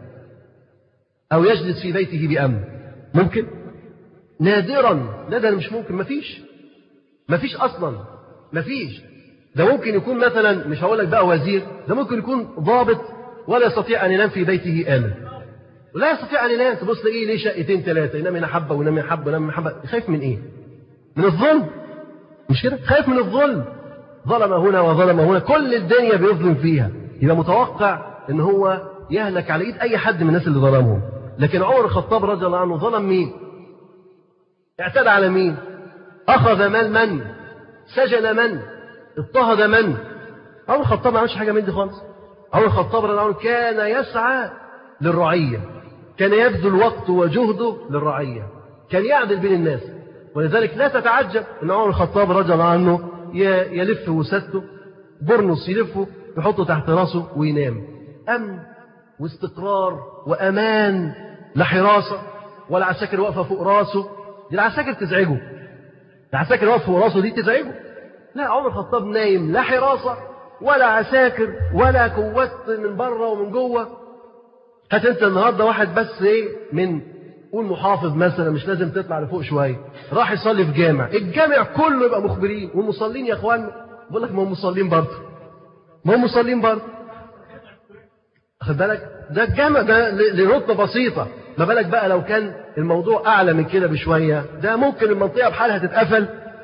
أو يجلس في بيته بأمن؟ ممكن؟ نادرا. لا ده مش ممكن، مفيش مفيش أصلا، مفيش. ده ممكن يكون مثلا، مش هقول لك بقى وزير، ده ممكن يكون ضابط ولا يستطيع أن ينام في بيته آمن، ولا يستطيع أن ينام. تبص إيه ليه شقتين ثلاثة، ينام هنا حبة وينام هنا حبة وينام هنا حبة. خايف من إيه؟ من الظلم، مش كده؟ خايف من الظلم، ظلم هنا وظلم هنا، كل الدنيا بيظلم فيها، يبقى متوقع ان هو يهلك على ايد اي حد من الناس اللي ظلمهم. لكن عمر الخطاب رضي الله عنه ظلم مين؟ اعتدى على مين؟ اخذ مال من؟ سجن من؟ اضطهد من؟ عمر الخطاب ما عملش حاجه من دي خالص. عمر الخطاب رضي الله عنه كان يسعى للرعيه، كان يبذل وقته وجهده للرعيه، كان يعدل بين الناس. ولذلك لا تتعجب ان عمر الخطاب رضي الله عنه يلف وسادته، برنس يلفه يحطه تحت راسه وينام. امن واستقرار وامان، لا حراسه ولا عساكر واقفه فوق راسه، دي العساكر تزعجه، العساكر واقفه فوق راسه دي تزعجه. لا، عمر الخطاب نايم، لا حراسه ولا عساكر ولا قوات من بره ومن جوه. هات انت النهارده واحد بس ايه من قول محافظ مثلا، مش لازم تطلع لفوق شويه، راح يصلي في جامع، الجامع كله يبقى مخبرين والمصلين يا اخوان، بقول لك ما هم مصلين برضه، ما هم مصلين برضه، خد بالك، ده الجامع ده لرتبه بسيطه، ما بالك بقى لو كان الموضوع اعلى من كده بشويه، ده ممكن المنطقه بحالها تتقفل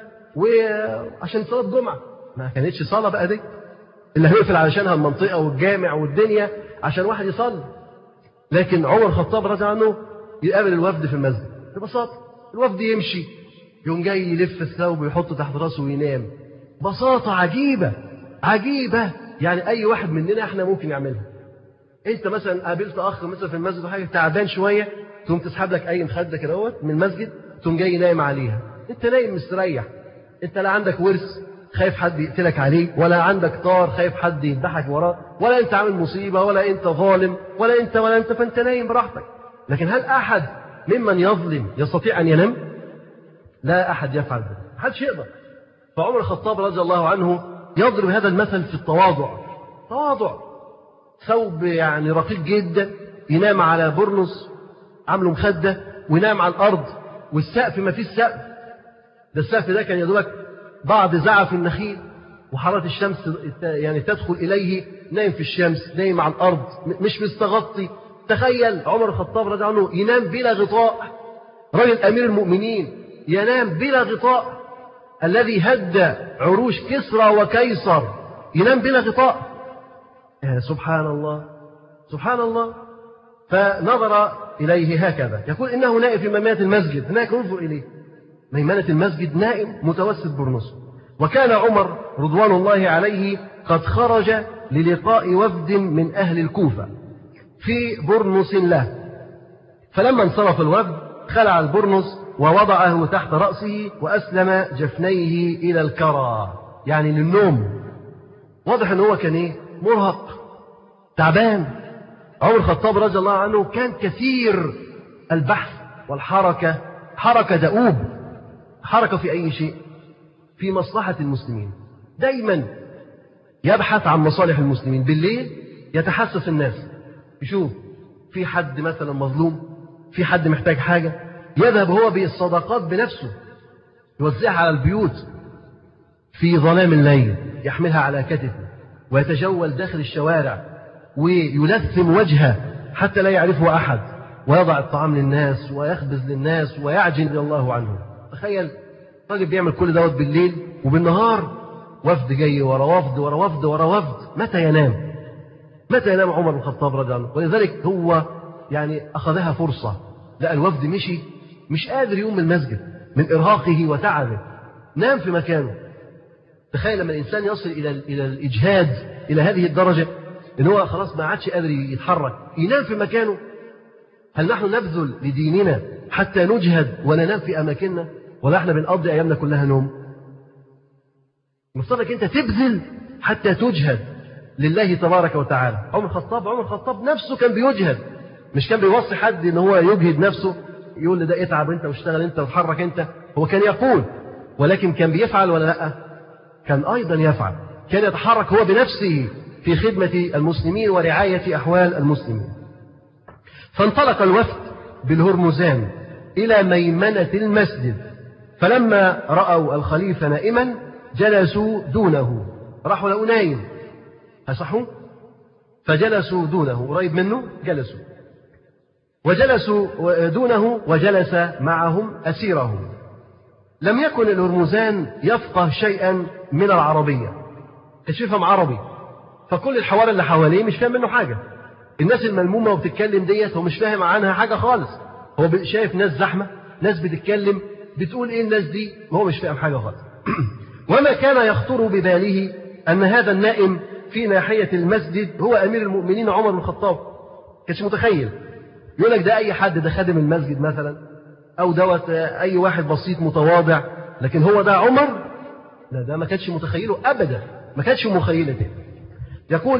وعشان صلاه جمعه، ما كانتش صلاه بقى دي اللي هيقفل علشانها المنطقه والجامع والدنيا عشان واحد يصلي. لكن عمر الخطاب رضي الله عنه يقابل الوفد في المسجد ببساطة، الوفد يمشي يوم جاي يلف الثوب ويحطه تحت راسه وينام. بساطة عجيبة عجيبة، يعني أي واحد مننا احنا ممكن يعملها. أنت مثلا قابلت أخ مثلا في المسجد وحاجة تعبان شوية، تقوم تسحب لك أي مخدة كده من المسجد، تقوم جاي نايم عليها، أنت نايم مستريح، أنت لا عندك ورث خايف حد يقتلك عليه، ولا عندك طار خايف حد يذبحك وراه، ولا أنت عامل مصيبة، ولا أنت ظالم، ولا أنت ولا أنت فأنت نايم براحتك. لكن هل أحد ممن يظلم يستطيع أن ينام؟ لا أحد يفعل ذلك، محدش يقدر. فعمر الخطاب رضي الله عنه يضرب هذا المثل في التواضع. تواضع، ثوب يعني رقيق جدا، ينام على برنس عامله مخدة وينام على الأرض، والسقف ما فيش سقف، ده السقف ده كان يدوبك بعض زعف النخيل وحرارة الشمس يعني تدخل إليه، نايم في الشمس، نايم على الأرض مش مستغطي. تخيل عمر الخطاب رضي الله عنه ينام بلا غطاء، رجل أمير المؤمنين ينام بلا غطاء، الذي هد عروش كسرى وكيصر ينام بلا غطاء. سبحان الله سبحان الله. فنظر إليه هكذا، يقول إنه نائم في ميمنة المسجد، هناك انظر إليه، ميمنة المسجد نائم متوسد برنسه. وكان عمر رضوان الله عليه قد خرج للقاء وفد من أهل الكوفة في برنس له، فلما انصرف الوفد خلع البرنس ووضعه تحت رأسه وأسلم جفنيه إلى الكرى، يعني للنوم. واضح أنه هو كان إيه؟ مرهق تعبان. عمر الخطاب رضي الله عنه كان كثير البحث والحركة، حركة دؤوب، حركة في أي شيء في مصلحة المسلمين، دايما يبحث عن مصالح المسلمين. بالليل يتحسس الناس، يشوف في حد مثلا مظلوم، في حد محتاج حاجة، يذهب هو بالصدقات بنفسه يوزعها على البيوت. في ظلام الليل يحملها على كتفه ويتجول داخل الشوارع ويلثم وجهه حتى لا يعرفه أحد، ويضع الطعام للناس ويخبز للناس ويعجن رضي الله عنه. تخيل راجل بيعمل كل دوت بالليل، وبالنهار وفد جاي ورا وفد ورا وفد ورا وفد. متى ينام؟ متى ينام عمر بن الخطاب رضي الله عنه؟ ولذلك هو يعني أخذها فرصة، لقى الوفد مشي مش قادر يقوم من المسجد من إرهاقه وتعبه، نام في مكانه. تخيل لما الإنسان يصل إلى إلى الإجهاد إلى هذه الدرجة إن هو خلاص ما عادش قادر يتحرك، ينام في مكانه. هل نحن نبذل لديننا حتى نجهد وننام في أماكننا، ولا احنا بنقضي أيامنا كلها نوم؟ مفترض أنت تبذل حتى تجهد لله تبارك وتعالى. عمر الخطاب عمر الخطاب نفسه كان بيجهد، مش كان بيوصي حد إن هو يجهد نفسه، يقول لي ده اتعب أنت واشتغل أنت وتحرك أنت. هو كان يقول، ولكن كان بيفعل ولا لا؟ كان أيضا يفعل، كان يتحرك هو بنفسه في خدمة المسلمين ورعاية أحوال المسلمين. فانطلق الوفد بالهرمزان إلى ميمنة المسجد، فلما رأوا الخليفة نائما جلسوا دونه. راحوا لقوا نايم، أصحوا فجلسوا دونه، قريب منه جلسوا، وجلسوا دونه وجلس معهم أسيرهم. لم يكن الهرمزان يفقه شيئا من العربية، كانش يفهم عربي، فكل الحوار اللي حواليه مش فاهم منه حاجة. الناس الملمومة وبتتكلم ديت هو مش فاهم عنها حاجة خالص، هو شايف ناس زحمة، ناس بتتكلم، بتقول ايه الناس دي، وهو مش فاهم حاجة خالص. وما كان يخطر بباله أن هذا النائم في ناحية المسجد هو أمير المؤمنين عمر بن الخطاب. كانش متخيل، يقول لك ده أي حد، ده خادم المسجد مثلا، أو دوت أي واحد بسيط متواضع، لكن هو ده عمر؟ لا، ده ما كانش متخيله أبدا، ما كانش مخيلته. يقول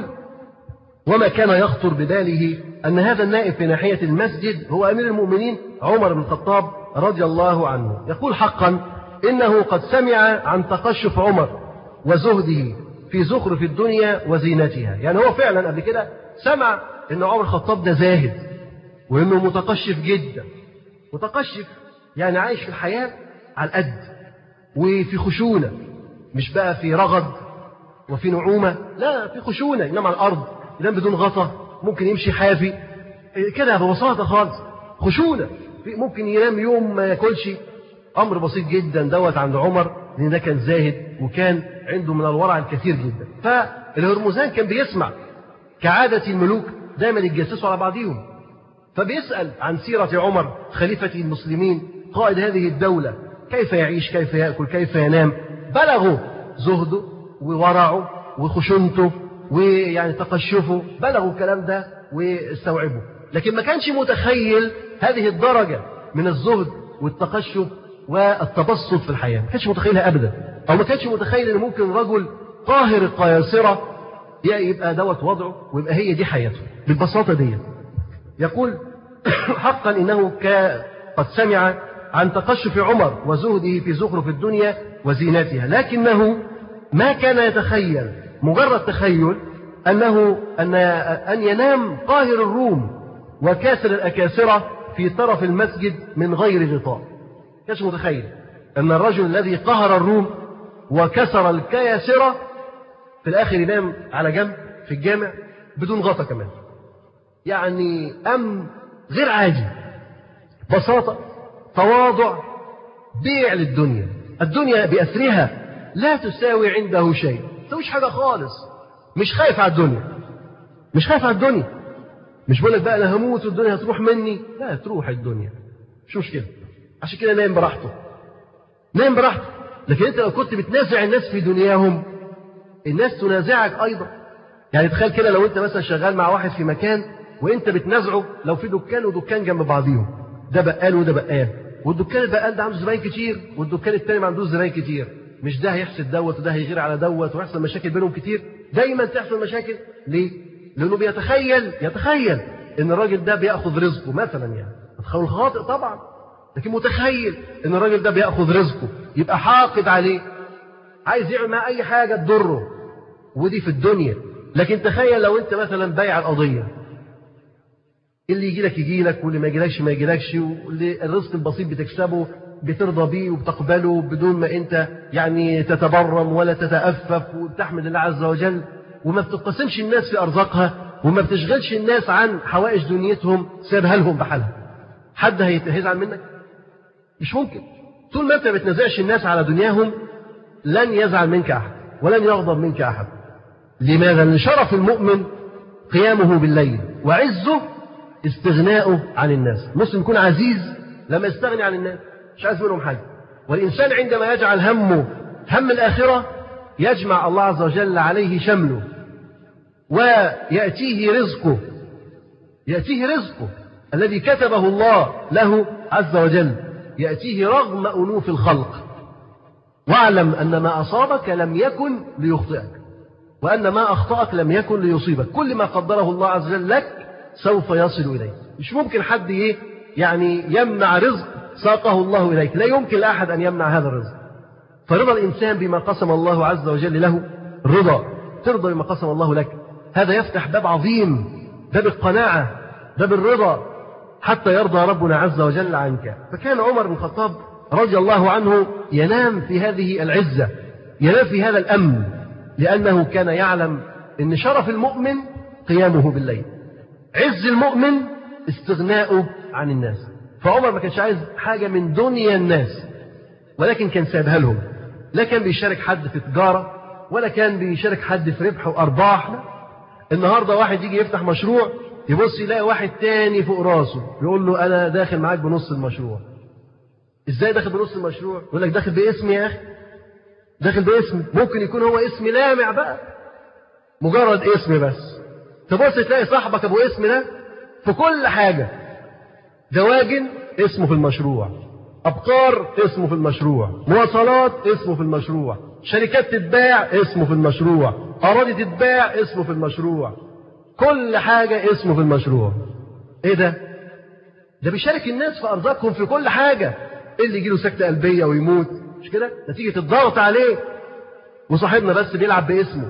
وما كان يخطر بباله أن هذا النائب في ناحية المسجد هو أمير المؤمنين عمر بن الخطاب رضي الله عنه. يقول حقا إنه قد سمع عن تقشف عمر وزهده في زخرف الدنيا وزينتها. يعني هو فعلا قبل كده سمع إن عمر الخطاب ده زاهد، وإنه متقشف جدا. متقشف يعني عايش في الحياة على القد، وفي خشونة، مش بقى في رغد وفي نعومة، لا، في خشونة، ينام على الأرض، ينام بدون غطا، ممكن يمشي حافي كده ببساطة خالص. خشونة، ممكن ينام يوم ما ياكلش، أمر بسيط جدا دوت عند عمر، لأن ده كان زاهد وكان عنده من الورع الكثير جدا. فالهرمزان كان بيسمع كعادة الملوك دائما يتجسسوا على بعضهم، فبيسأل عن سيرة عمر خليفة المسلمين قائد هذه الدولة، كيف يعيش، كيف يأكل، كيف ينام. بلغوا زهده وورعه وخشونته ويعني تقشفه، بلغوا الكلام ده واستوعبوا، لكن ما كانش متخيل هذه الدرجة من الزهد والتقشف والتبسط في الحياة، ما كانش متخيلها أبدا. أو ما كانش متخيل أن ممكن رجل قاهر القياصرة يبقى دوت وضعه ويبقى هي دي حياته بالبساطة دي. يقول حقا إنه قد سمع عن تقشف عمر وزهده في زخرف الدنيا وزينتها، لكنه ما كان يتخيل مجرد تخيل أنه أن أن ينام قاهر الروم وكاسر الأكاسرة في طرف المسجد من غير غطاء. كانش متخيل أن الرجل الذي قهر الروم وكسر الكياسرة في الآخر ينام على جنب في الجامع بدون غطاء كمان. يعني أمن غير عادي، بساطة، تواضع، بيع للدنيا. الدنيا بأسرها لا تساوي عنده شيء، ما تساويش حاجة خالص. مش خايف على الدنيا، مش خايف على الدنيا، مش بقول لك بقى أنا هموت والدنيا هتروح مني، لا، تروح الدنيا مش مشكلة. عشان كده نايم براحته، نايم براحته. لكن أنت لو كنت بتنازع الناس في دنياهم، الناس تنازعك أيضا. يعني تخيل كده لو أنت مثلا شغال مع واحد في مكان وأنت بتنازعه، لو في دكان ودكان جنب بعضيهم، ده بقال وده بقال، والدكان البقال ده عنده زباين كتير والدكان التاني ما عندوش زباين كتير، مش ده هيحسد دوت وده هيغير على دوت ويحصل مشاكل بينهم كتير. دايما تحصل مشاكل. ليه؟ لأنه بيتخيل يتخيل إن الراجل ده بيأخذ رزقه مثلا، يعني تخيل خاطئ طبعا، لكن متخيل إن الراجل ده بيأخذ رزقه، يبقى حاقد عليه، عايز يعمل معاه أي حاجة تضره، ودي في الدنيا. لكن تخيل لو أنت مثلا بايع القضية، اللي يجي لك يجي لك واللي ما يجيلكش ما يجيلكش، واللي الرزق البسيط بتكسبه بترضى بيه وبتقبله بدون ما أنت يعني تتبرم ولا تتأفف، وبتحمد الله عز وجل، وما بتقسمش الناس في أرزاقها، وما بتشغلش الناس عن حوائج دنيتهم، سيبها لهم بحالها. حد هيزعل منك؟ مش ممكن. طول ما أنت ما بتنازعش الناس على دنياهم لن يزعل منك أحد ولن يغضب منك أحد. لماذا؟ لأن شرف المؤمن قيامه بالليل، وعزه استغناؤه عن الناس. المسلم يكون عزيز لما يستغني عن الناس، مش عايز منهم حاجة. والإنسان عندما يجعل همه هم الآخرة يجمع الله عز وجل عليه شمله، ويأتيه رزقه، يأتيه رزقه الذي كتبه الله له عز وجل، يأتيه رغم أنوف الخلق. واعلم أن ما أصابك لم يكن ليخطئك، وأن ما أخطأك لم يكن ليصيبك. كل ما قدره الله عز وجل لك سوف يصل إليك. مش ممكن حد إيه يعني يمنع رزق ساقه الله إليك، لا يمكن لأحد أن يمنع هذا الرزق. فرضا الإنسان بما قسم الله عز وجل له رضا، ترضى بما قسم الله لك، هذا يفتح باب عظيم، باب القناعة، باب الرضا، حتى يرضى ربنا عز وجل عنك. فكان عمر بن الخطاب رضي الله عنه ينام في هذه العزة، ينام في هذا الأمن، لأنه كان يعلم أن شرف المؤمن قيامه بالليل، عز المؤمن استغناؤه عن الناس. فعمر ما كانش عايز حاجة من دنيا الناس، ولكن كان سايبها لهم. لا كان بيشارك حد في تجارة، ولا كان بيشارك حد في ربح وأرباح. لا. النهاردة واحد يجي يفتح مشروع، يبص يلاقي واحد تاني فوق راسه يقول له أنا داخل معاك بنص المشروع. إزاي داخل بنص المشروع؟ يقول لك داخل باسمي يا أخي، داخل باسمي. ممكن يكون هو اسم لامع بقى، مجرد اسم بس. تبص تلاقي صاحبك أبو اسم ده في كل حاجة. دواجن اسمه في المشروع، أبقار اسمه في المشروع، مواصلات اسمه في المشروع، شركات تتباع اسمه في المشروع، أراضي تتباع اسمه في المشروع، كل حاجة اسمه في المشروع. إيه ده؟ ده بيشارك الناس في أرزاقهم في كل حاجة. اللي يجيله سكتة قلبية ويموت، مش كده؟ نتيجة الضغط عليه، وصاحبنا بس بيلعب باسمه.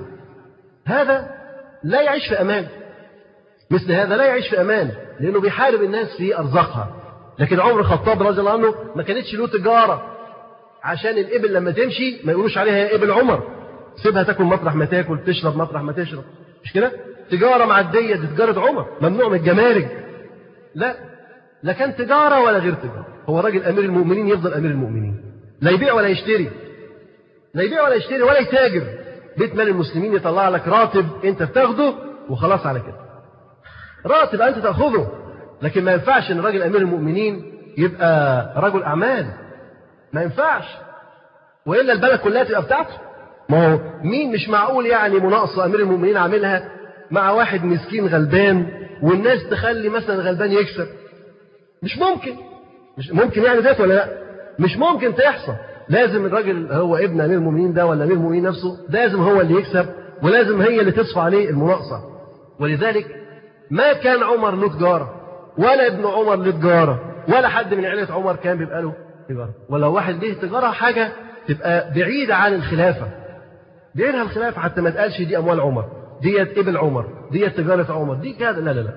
هذا لا يعيش في أمان. مثل هذا لا يعيش في أمان، لأنه بيحارب الناس في أرزاقها. لكن عمر الخطاب رضي الله عنه ما كانتش له تجارة عشان الإبل لما تمشي ما يقولوش عليها يا إبل عمر، سيبها تاكل مطرح ما تاكل، تشرب مطرح ما تشرب، مش كده؟ تجارة معدية، دي تجارة عمر، ممنوع من الجمارك. لا، لا كان تجارة ولا غير تجارة. هو راجل أمير المؤمنين، يفضل أمير المؤمنين، لا يبيع ولا يشتري، لا يبيع ولا يشتري ولا يتاجر. بيت مال المسلمين يطلع لك راتب أنت بتاخده وخلاص على كده، راتب أنت تأخذه. لكن ما ينفعش إن راجل أمير المؤمنين يبقى رجل أعمال، ما ينفعش، وإلا البلد كلها تبقى بتاعته. ما هو مين؟ مش معقول يعني مناقصة أمير المؤمنين عاملها مع واحد مسكين غلبان، والناس تخلي مثلا غلبان يكسب. مش ممكن. مش ممكن يعني ذات ولا لا؟ مش ممكن تحصل. لازم الراجل هو ابن أمير المؤمنين ده ولا أمير المؤمنين نفسه، لازم هو اللي يكسب، ولازم هي اللي تصفى عليه المناقصة. ولذلك ما كان عمر له تجارة، ولا ابن عمر له تجارة، ولا حد من عائلة عمر كان بيبقى له تجارة. ولو واحد ليه تجارة حاجة تبقى بعيدة عن الخلافة، بعيدها الخلافة، حتى ما تقالش دي أموال عمر، ديت ابن عمر، ديت تجارة عمر، دي كده. لا لا لا،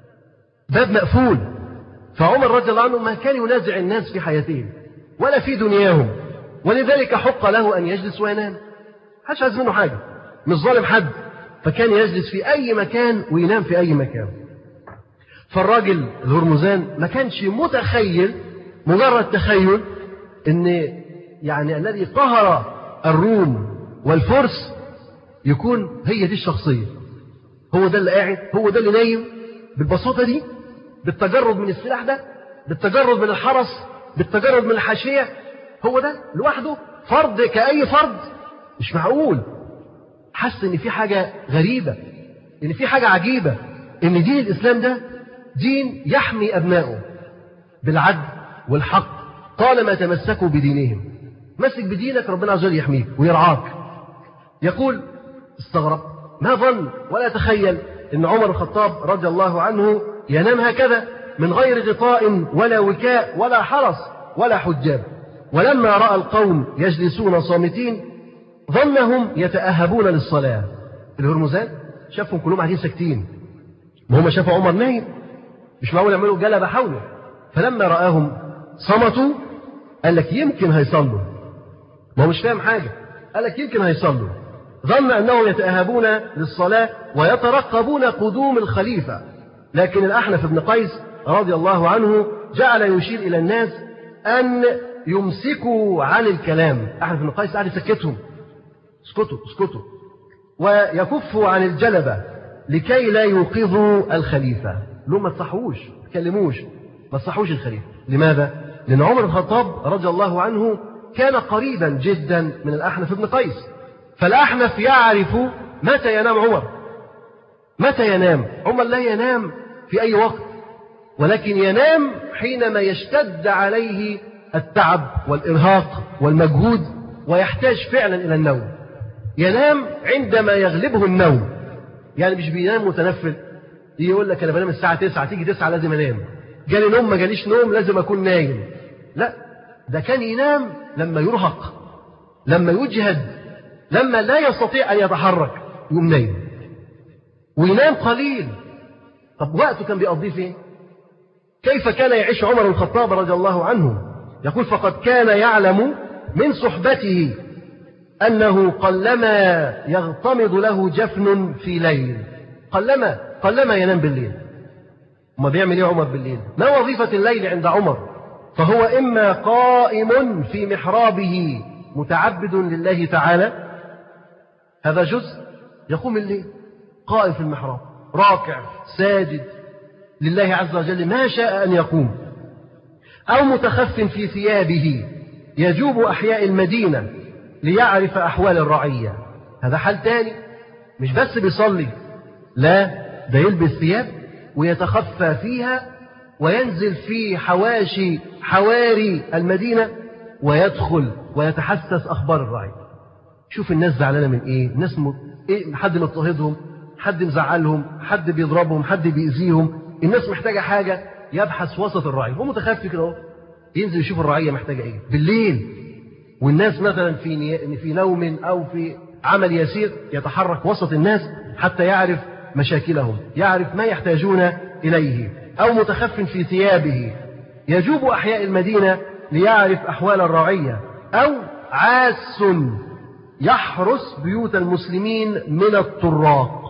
باب مقفول. فعمر رضي الله عنه ما كان ينازع الناس في حياتهم ولا في دنياهم، ولذلك حق له أن يجلس وينام. محدش عايز منه حاجة، مش ظالم حد، فكان يجلس في أي مكان وينام في أي مكان. فالراجل الهرمزان ما كانش متخيل، مجرد تخيل، إن يعني الذي قهر الروم والفرس يكون هي دي الشخصية، هو ده اللي قاعد، هو ده اللي نايم بالبساطة دي، بالتجرد من السلاح ده، بالتجرد من الحرس، بالتجرد من الحاشية. هو ده لوحده فرد كأي فرد. مش معقول. حس ان في حاجة غريبة، ان في حاجة عجيبة، ان دين الإسلام ده دين يحمي أبنائه بالعدل والحق طالما تمسكوا بدينهم. مسك بدينك ربنا عز وجل يحميك ويرعاك. يقول استغرب، ما ظن ولا تخيل ان عمر الخطاب رضي الله عنه ينام هكذا من غير غطاء ولا وكاء ولا حرس ولا حجاب. ولما رأى القوم يجلسون صامتين ظنهم يتأهبون للصلاة. الهرمزان شافهم كلهم قاعدين ساكتين، وهم شافوا عمر نايم، مش معقول يعملوا جلبة حوله. فلما رآهم صمتوا قال لك يمكن هيصلوا، ما هو مش فاهم حاجة، قال لك يمكن هيصلوا، ظن أنهم يتأهبون للصلاة ويترقبون قدوم الخليفة. لكن الأحنف بن قيس رضي الله عنه جعل يشير إلى الناس أن يمسكوا عن الكلام. أحنف بن قيس قاعد يسكتهم، اسكتوا اسكتوا، ويكفوا عن الجلبة لكي لا يوقظوا الخليفة. لهم ما تصحوش، ما تكلموش، ما تصحوش الخليفة. لماذا؟ لأن عمر بن الخطاب رضي الله عنه كان قريبا جدا من الأحنف بن قيس، فالأحنف يعرف متى ينام عمر. متى ينام عمر؟ لا ينام في أي وقت، ولكن ينام حينما يشتد عليه التعب والإرهاق والمجهود ويحتاج فعلا إلى النوم. ينام عندما يغلبه النوم، يعني مش بينام متنفل، يقول لك أنا بنام الساعة تسعة، تيجي تسعة لازم أنام، جالي نوم ما جاليش نوم لازم أكون نايم. لا، ده كان ينام لما يرهق، لما يجهد، لما لا يستطيع أن يتحرك يقوم نايم، وينام قليل. طب وقته كان بيقضيه فين؟ كيف كان يعيش عمر بن الخطاب رضي الله عنه؟ يقول فقد كان يعلم من صحبته أنه قلما يغتمض له جفن في ليل، قلما قلما ينام بالليل. وما بيعمل ايه عمر بالليل؟ ما وظيفة الليل عند عمر؟ فهو إما قائم في محرابه متعبد لله تعالى، هذا جزء يقوم الليل قائم في المحراب راكع ساجد لله عز وجل ما شاء أن يقوم، أو متخف في ثيابه يجوب أحياء المدينة ليعرف أحوال الرعية. هذا حال تاني، مش بس بيصلي، لا، ده يلبس ثياب ويتخفى فيها وينزل في حواشي حواري المدينة ويدخل ويتحسس أخبار الرعية. شوف الناس زعلانة من إيه، الناس م... إيه؟ حد مضطهدهم، حد مزعلهم، حد بيضربهم، حد بيأذيهم، الناس محتاجة حاجة، يبحث وسط الرعية، هو متخفي كده، ينزل يشوف الرعية محتاجة إيه بالليل. والناس مثلا في ني... في نوم أو في عمل يسير يتحرك وسط الناس حتى يعرف مشاكلهم، يعرف ما يحتاجون إليه. أو متخف في ثيابه يجوب أحياء المدينة ليعرف أحوال الرعية. أو عاس يحرس بيوت المسلمين من الطراق.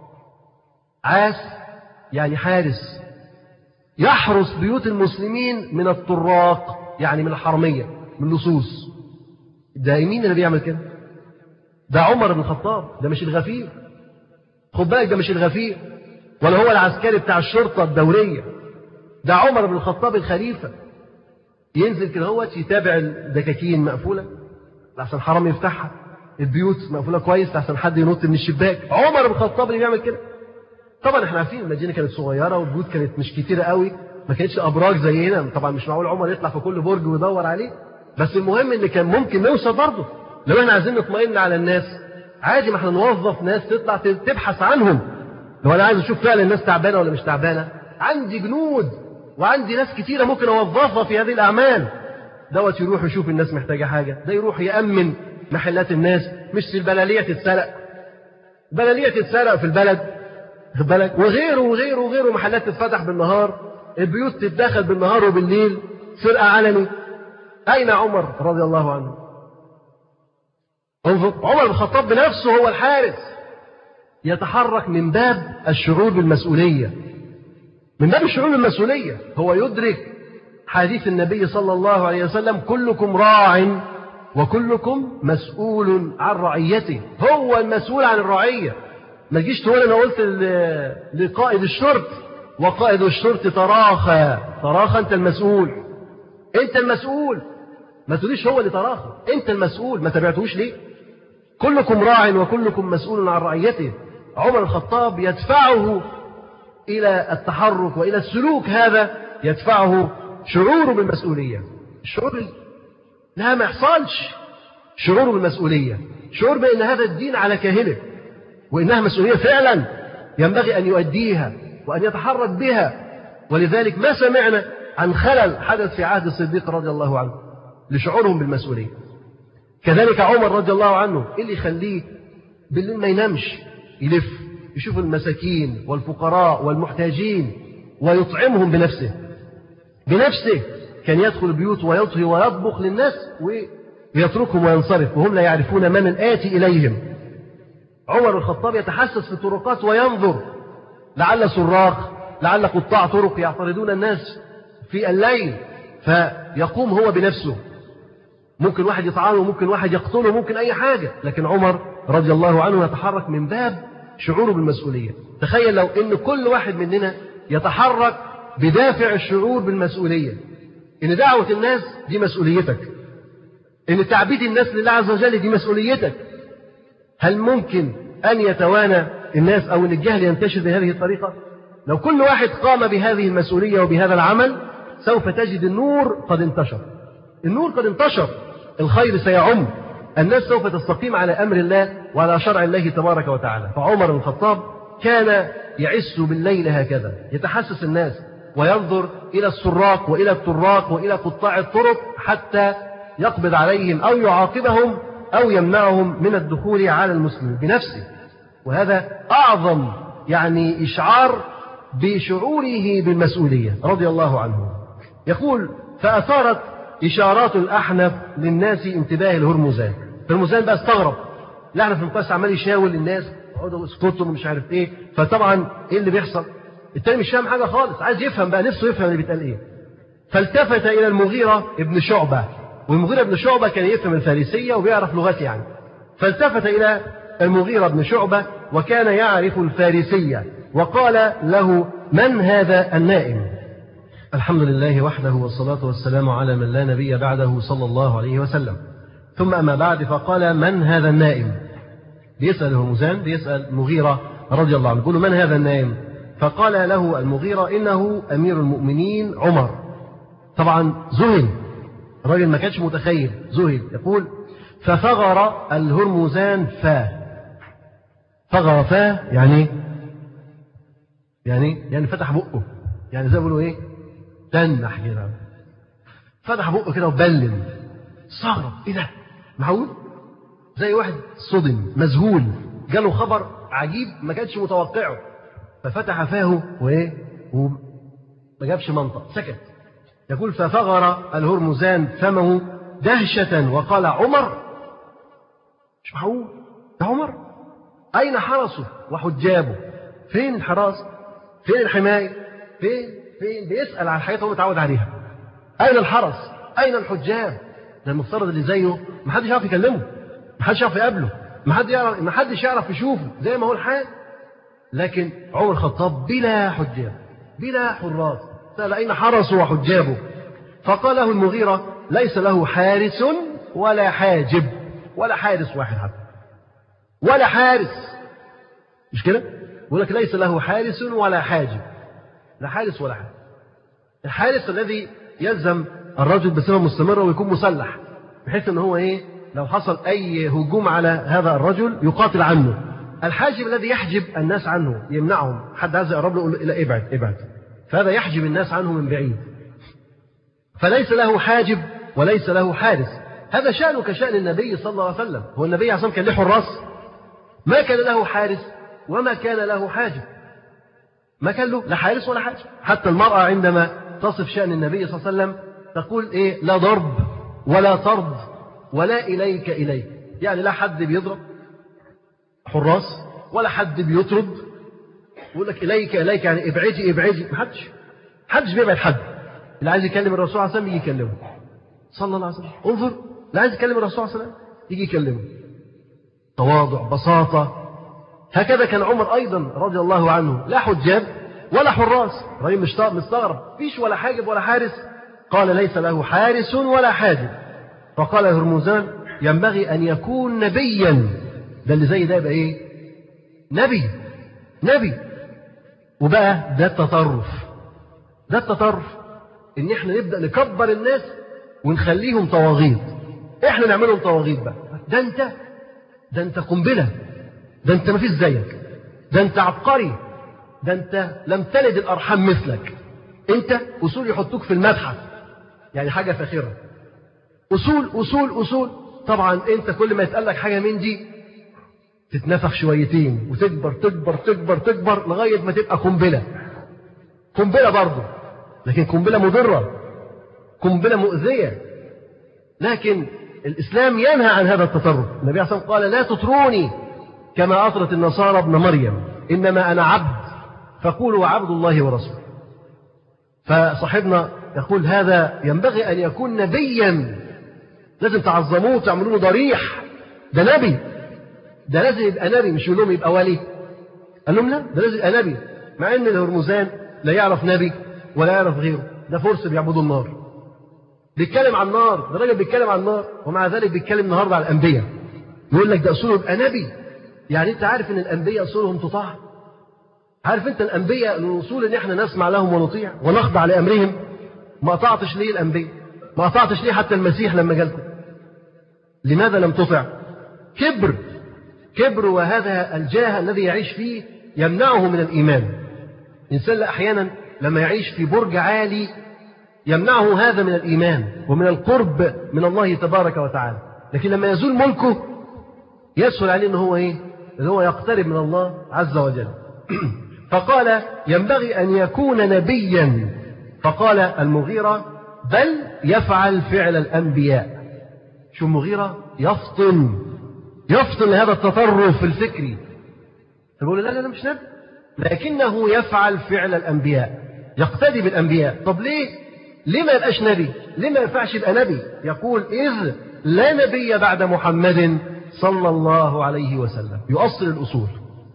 عاس يعني حارس، يحرس بيوت المسلمين من الطراق، يعني من الحرمية، من اللصوص. ده مين اللي بيعمل كده؟ ده عمر بن الخطاب، ده مش الغفير، خد بالك، ده مش الغفير ولا هو العسكري بتاع الشرطة الدورية، ده عمر بن الخطاب الخليفة. ينزل كده هو يتابع الدكاكين مقفولة لحسن حرام يفتحها، البيوت مقفولة كويس لحسن حد ينط من الشباك. عمر بن الخطاب اللي بيعمل كده. طبعا احنا عارفين المدينة كانت صغيرة والبيوت كانت مش كتيرة قوي، ما كانتش أبراج زي هنا، طبعا مش معقول عمر يطلع في كل برج ويدور عليه، بس المهم ان كان ممكن نوصل برضه. لو احنا عايزين نطمئن على الناس عادي، ما احنا نوظف ناس تطلع تبحث عنهم. لو انا عايز اشوف فعلا الناس تعبانه ولا مش تعبانه، عندي جنود وعندي ناس كتيره ممكن اوظفها في هذه الاعمال. دوت يروح يشوف الناس محتاجه حاجه، ده يروح يامن محلات الناس، مش البلاليه تتسرق، بلاليه تتسرق في البلد، خد بالك، وغيره وغيره وغيره، محلات تتفتح بالنهار، البيوت تتدخل بالنهار وبالليل، سرقه علني. اين عمر رضي الله عنه؟ عمر بن الخطاب بنفسه هو الحارس، يتحرك من باب الشعور بالمسؤولية، من باب الشعور بالمسؤولية. هو يدرك حديث النبي صلى الله عليه وسلم: كلكم راع وكلكم مسؤول عن رعيته. هو المسؤول عن الرعية. ما تجيش تقول أنا قلت لقائد الشرط وقائد الشرط تراخى تراخى، أنت المسؤول، أنت المسؤول. ما تقوليش هو اللي تراخى، أنت المسؤول، ما تبعتوش ليه؟ كلكم راع وكلكم مسؤول عن رعيته. عمر الخطاب يدفعه إلى التحرك وإلى السلوك، هذا يدفعه شعوره بالمسؤولية. الشعور لا ما يحصلش، شعوره بالمسؤولية، شعور بأن هذا الدين على كاهله وإنها مسؤولية فعلا ينبغي أن يؤديها وأن يتحرك بها. ولذلك ما سمعنا عن خلل حدث في عهد الصديق رضي الله عنه لشعورهم بالمسؤولية. كذلك عمر رضي الله عنه، إيه اللي يخليه بالليل ما ينامش؟ يلف يشوف المساكين والفقراء والمحتاجين ويطعمهم بنفسه بنفسه كان يدخل البيوت ويطهي ويطبخ للناس ويتركهم وينصرف وهم لا يعرفون من الآتي إليهم. عمر الخطاب يتحسس في الطرقات وينظر لعل سراق لعل قطاع طرق يعترضون الناس في الليل، فيقوم هو بنفسه. ممكن واحد يطعنه وممكن واحد يقتله وممكن أي حاجة، لكن عمر رضي الله عنه يتحرك من باب شعوره بالمسؤولية. تخيل لو إن كل واحد مننا يتحرك بدافع الشعور بالمسؤولية، إن دعوة الناس دي مسؤوليتك، إن تعبيد الناس لله عز وجل دي مسؤوليتك. هل ممكن أن يتوانى الناس أو أن الجهل ينتشر بهذه الطريقة؟ لو كل واحد قام بهذه المسؤولية وبهذا العمل سوف تجد النور قد انتشر. النور قد انتشر، الخير سيعم، الناس سوف تستقيم على أمر الله وعلى شرع الله تبارك وتعالى. فعمر بن الخطاب كان يعس بالليل هكذا، يتحسس الناس وينظر إلى السراق وإلى الطراق وإلى قطاع الطرق حتى يقبض عليهم أو يعاقبهم أو يمنعهم من الدخول على المسلمين بنفسه. وهذا أعظم يعني إشعار بشعوره بالمسؤولية رضي الله عنه. يقول: فأثارت إشارات الأحنف للناس انتباه الهرمزان. الهرمزان بقى استغرب، الأحنف المقاس عمال يشاور للناس اقعدوا اسكتوا ومش عارف ايه. فطبعا ايه اللي بيحصل؟ التاني مش فاهم حاجة خالص، عايز يفهم بقى، نفسه يفهم اللي بيتقال ايه. فالتفت إلى المغيرة ابن شعبة، والمغيرة ابن شعبة كان يفهم الفارسية وبيعرف لغات يعني. فالتفت إلى المغيرة ابن شعبة وكان يعرف الفارسية وقال له: من هذا النائم؟ الحمد لله وحده والصلاة والسلام على من لا نبي بعده صلى الله عليه وسلم. ثم أما بعد، فقال: من هذا النائم؟ بيسأل هرمزان، بيسأل المغيرة رضي الله عنه، يقول: من هذا النائم؟ فقال له المغيرة: إنه أمير المؤمنين عمر. طبعا ذهل الراجل، ما كانش متخيل، ذهل. يقول: ففغر الهرمزان فاه. فغر فاه يعني يعني يعني فتح بقه، يعني زي ما بيقولوا ايه، تنح كده، فتح بقه كده وبلم. استغرب، ايه ده؟ معقول؟ زي واحد صدم مذهول، جاله خبر عجيب ما كانش متوقعه، ففتح فاه وايه وما جابش منطق، سكت. يقول: ففغر الهرمزان فمه دهشة وقال: عمر؟ مش معقول، ده عمر؟ أين حرسه وحجابه؟ فين الحراس؟ فين الحماية؟ فين فين بيسأل عن حياته ومتعود عليها. أين الحرس؟ أين الحجاب؟ ده المفترض اللي زيه ما حدش يعرف يكلمه، ما حدش يعرف يقابله، ما حد يعرف ما حدش يعرف يشوفه زي ما هو الحال. لكن عمر الخطاب بلا حجاب بلا حراس، سأل: أين حرسه وحجابه؟ فقال له المغيرة: ليس له حارس ولا حاجب، ولا حارس واحد حتى، ولا حارس. مش كده؟ يقول لك: ليس له حارس ولا حاجب، لا حارس ولا حاجب. الحارس الذي يلزم الرجل بصفة مستمرة ويكون مسلح، بحيث ان هو ايه، لو حصل اي هجوم على هذا الرجل يقاتل عنه. الحاجب الذي يحجب الناس عنه، يمنعهم، حد عايز يقرب له يقول له: لا ابعد ابعد. فهذا يحجب الناس عنه من بعيد. فليس له حاجب وليس له حارس. هذا شأنه كشأن النبي صلى الله عليه وسلم. هو النبي عليه الصلاة والسلام كان له حراس؟ ما كان له حارس وما كان له حاجب، ما كان له لا حارس ولا حاجب. حتى المرأة عندما تصف شأن النبي صلى الله عليه وسلم تقول إيه: لا ضرب ولا طرد ولا إليك إليك، يعني لا حد بيضرب حراس ولا حد بيطرد. يقول لك إليك إليك يعني ابعدي ابعدي، ما حدش حدش بيبعد حد. اللي عايز يكلم الرسول عليه الصلاة والسلام يجي يكلمه صلى الله عليه وسلم. انظر، اللي عايز يكلم الرسول عليه الصلاة والسلام يجي يكلمه. تواضع، بساطة. هكذا كان عمر أيضا رضي الله عنه، لا حجاب ولا حراس. الراجل مستغرب، فيش ولا حاجب ولا حارس. قال: ليس له حارس ولا حاجب. فقال هرمزان: ينبغي أن يكون نبيا. ده اللي زي ده يبقى إيه؟ نبي نبي. وبقى ده التطرف، ده التطرف، إن إحنا نبدأ نكبر الناس ونخليهم طواغيت، إحنا نعملهم طواغيت بقى. ده أنت ده أنت قنبلة، ده أنت ما فيش زيك، ده أنت عبقري، ده أنت لم تلد الأرحام مثلك، أنت أصول يحطوك في المتحف، يعني حاجة فاخرة. أصول أصول أصول. طبعا أنت كل ما يتقال لك حاجة من دي تتنفخ شويتين وتكبر تكبر تكبر تكبر لغاية ما تبقى قنبلة. قنبلة برضه، لكن قنبلة مضرة، قنبلة مؤذية. لكن الإسلام ينهى عن هذا التطرف. النبي عليه الصلاة والسلام قال لا تطروني كما أطرت النصارى ابن مريم، إنما أنا عبد فقولوا عبد الله ورسوله. فصاحبنا يقول هذا ينبغي أن يكون نبيا، لازم تعظموه وتعملوا له ضريح، ده نبي، ده لازم يبقى نبي، مش يقول لهم يبقى ولي. قال لهم لا، ده لازم يبقى نبي، مع ان الهرمزان لا يعرف نبي ولا يعرف غيره، ده فرس بيعبدوا النار، بيتكلم عن النار، ده راجل بيتكلم عن النار، ومع ذلك بيتكلم النهارده على الانبياء، يقول لك ده اصوله يبقى نبي. يعني انت عارف ان الانبياء اصولهم تطاع؟ عارف انت الانبياء الاصول ان احنا نسمع لهم ونطيع ونخضع لامرهم؟ ما قطعتش ليه الانبياء؟ ما قطعتش ليه حتى المسيح لما جالكم؟ لماذا لم تطع؟ كبر، كبر، وهذا الجاه الذي يعيش فيه يمنعه من الإيمان. الإنسان أحيانا لما يعيش في برج عالي يمنعه هذا من الإيمان ومن القرب من الله تبارك وتعالى، لكن لما يزول ملكه يسهل عليه أنه هو إيه؟ أنه هو يقترب من الله عز وجل. فقال ينبغي أن يكون نبيا. فقال المغيرة بل يفعل فعل الأنبياء. شو المغيرة؟ يفطن يفطن لهذا التطرف الفكري، فبقول لا لا لا مش نبي، لكنه يفعل فعل الأنبياء، يقتدي بالأنبياء. طب ليه؟ ليه ما يبقاش نبي؟ ليه ما ينفعش يبقى نبي؟ يقول إذ لا نبي بعد محمد صلى الله عليه وسلم. يؤصل الأصول،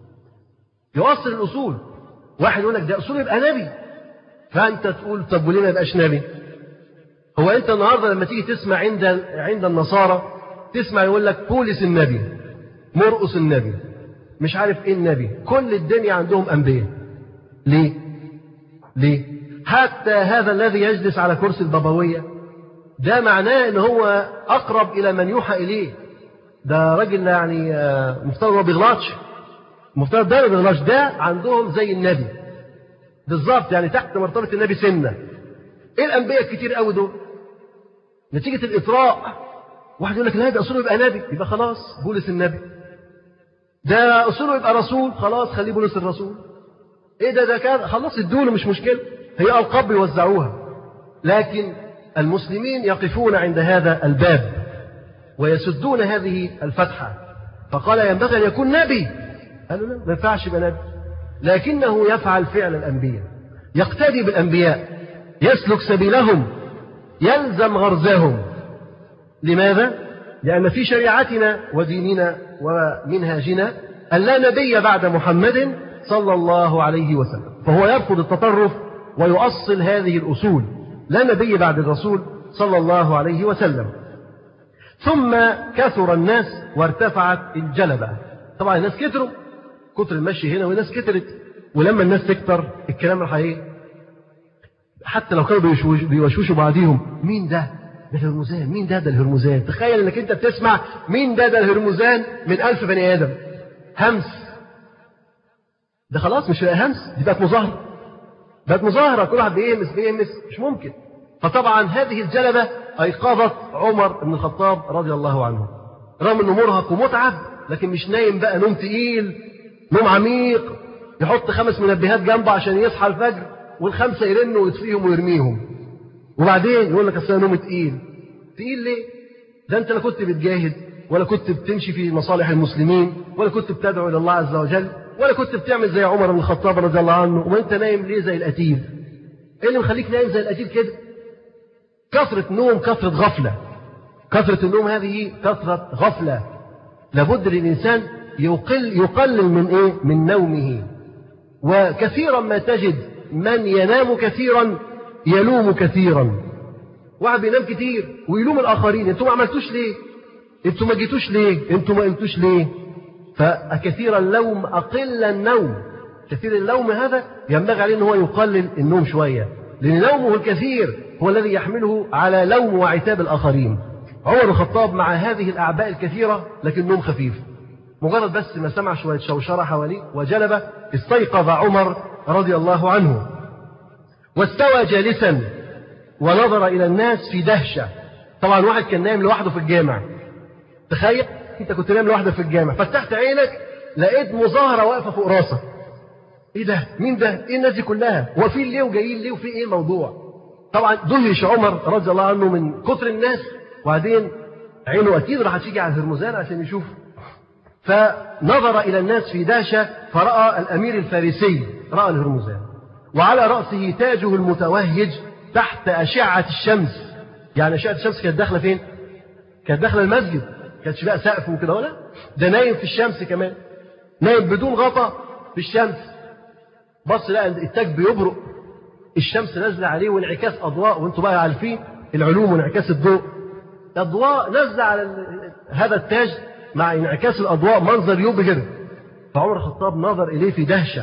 يؤصل الأصول. واحد يقول لك ده أصول يبقى نبي، فأنت تقول طب وليه ما يبقاش نبي؟ هو أنت النهاردة لما تيجي تسمع عند عند النصارى تسمع يقول لك بولس النبي، مرقس النبي، مش عارف ايه النبي، كل الدنيا عندهم أنبياء. ليه؟ ليه؟ حتى هذا الذي يجلس على كرسي البابوية ده معناه ان هو أقرب إلى من يوحى إليه، ده راجل يعني مفترض ما بيغلطش، مفترض ده ما بيغلطش، ده عندهم زي النبي بالظبط، يعني تحت مرتبة النبي سنة. ايه الأنبياء الكتير قوي دول؟ نتيجة الإطراء. واحد يقول لك لا ده أصوله يبقى نبي، يبقى خلاص بولس النبي. ده أصوله يبقى رسول، خلاص خليه بولس الرسول. إيه ده ده كده خلاص ادوله، مش مشكلة، هي ألقاب بيوزعوها. لكن المسلمين يقفون عند هذا الباب ويسدون هذه الفتحة. فقال ينبغي أن يكون نبي. قالوا لا ما ينفعش يبقى نبي، لكنه يفعل فعل الأنبياء، يقتدي بالأنبياء، يسلك سبيلهم، يلزم غرزهم. لماذا؟ لأن في شريعتنا وديننا ومنهاجنا أن لا نبي بعد محمد صلى الله عليه وسلم، فهو يرفض التطرف ويؤصل هذه الأصول، لا نبي بعد الرسول صلى الله عليه وسلم. ثم كثر الناس وارتفعت الجلبة. طبعا الناس كتروا، كتر المشي هنا والناس كترت، ولما الناس تكتر الكلام راح ايه؟ حتى لو كانوا بيوشوشوا بعضيهم، مين ده؟ ده الهرمزان. مين ده؟ ده الهرمزان. تخيل انك انت بتسمع مين ده؟ ده الهرمزان من ألف بني آدم. همس. ده خلاص مش همس، دي بقت مظاهرة. بقت مظاهرة، كل واحد بيهمس بيهمس، مش ممكن. فطبعا هذه الجلبة أيقظت عمر بن الخطاب رضي الله عنه، رغم انه مرهق ومتعب، لكن مش نايم بقى نوم تقيل، نوم عميق، يحط خمس منبهات جنبه عشان يصحى الفجر، والخمسة يرنوا ويطفيهم ويرميهم، وبعدين يقول لك أصل أنا نوم تقيل. تقيل ليه؟ ده أنت لا كنت بتجاهد، ولا كنت بتمشي في مصالح المسلمين، ولا كنت بتدعو إلى الله عز وجل، ولا كنت بتعمل زي عمر بن الخطاب رضي الله عنه، وأنت نايم ليه زي القتيل؟ إيه اللي مخليك نايم زي القتيل كده؟ كثرة نوم، كثرة غفلة. كثرة النوم هذه كثرة غفلة. لابد للإنسان يقل يقلل من إيه؟ من نومه. وكثيرا ما تجد من ينام كثيرا يلوم كثيرا. واحد بينام كتير ويلوم الآخرين، انتوا ما عملتوش ليه؟ انتوا ما جيتوش ليه؟ انتوا ما قمتوش ليه؟ فكثير اللوم أقل النوم. كثير اللوم هذا ينبغي عليه ان هو يقلل النوم شوية، لأن نومه الكثير هو الذي يحمله على لوم وعتاب الآخرين. عمر بن الخطاب مع هذه الأعباء الكثيرة لكن نوم خفيف، مجرد بس ما سمع شوية شوشرة حواليه وجلبة استيقظ عمر رضي الله عنه، واستوى جالسا ونظر إلى الناس في دهشة. طبعا واحد كان نايم لوحده في الجامع، تخيل انت كنت نايم لوحدك في الجامع، فتحت عينك لقيت مظاهرة واقفة فوق راسك. ايه ده؟ مين ده؟ ايه الناس دي كلها؟ هو في ليه وجايين ليه وفي ايه الموضوع؟ طبعا دهش عمر رضي الله عنه من كثر الناس، وبعدين عينه أكيد راح تيجي على الهرمزان عشان يشوف، فنظر إلى الناس في دهشة فرأى الأمير الفارسي، رأى الهرمزان وعلى رأسه تاجه المتوهج تحت أشعة الشمس. يعني أشعة الشمس كانت داخلة فين؟ كانت داخلة المسجد، كانتش بقى سقف وكده ولا ده، نايم في الشمس كمان، نايم بدون غطا في الشمس. بص لقى التاج بيبرق، الشمس نازلة عليه وانعكاس أضواء، وانتوا بقى عارفين العلوم وانعكاس الضوء، الأضواء نازلة على هذا التاج مع انعكاس الأضواء، منظر يبهر. فعمر الخطاب نظر إليه في دهشة.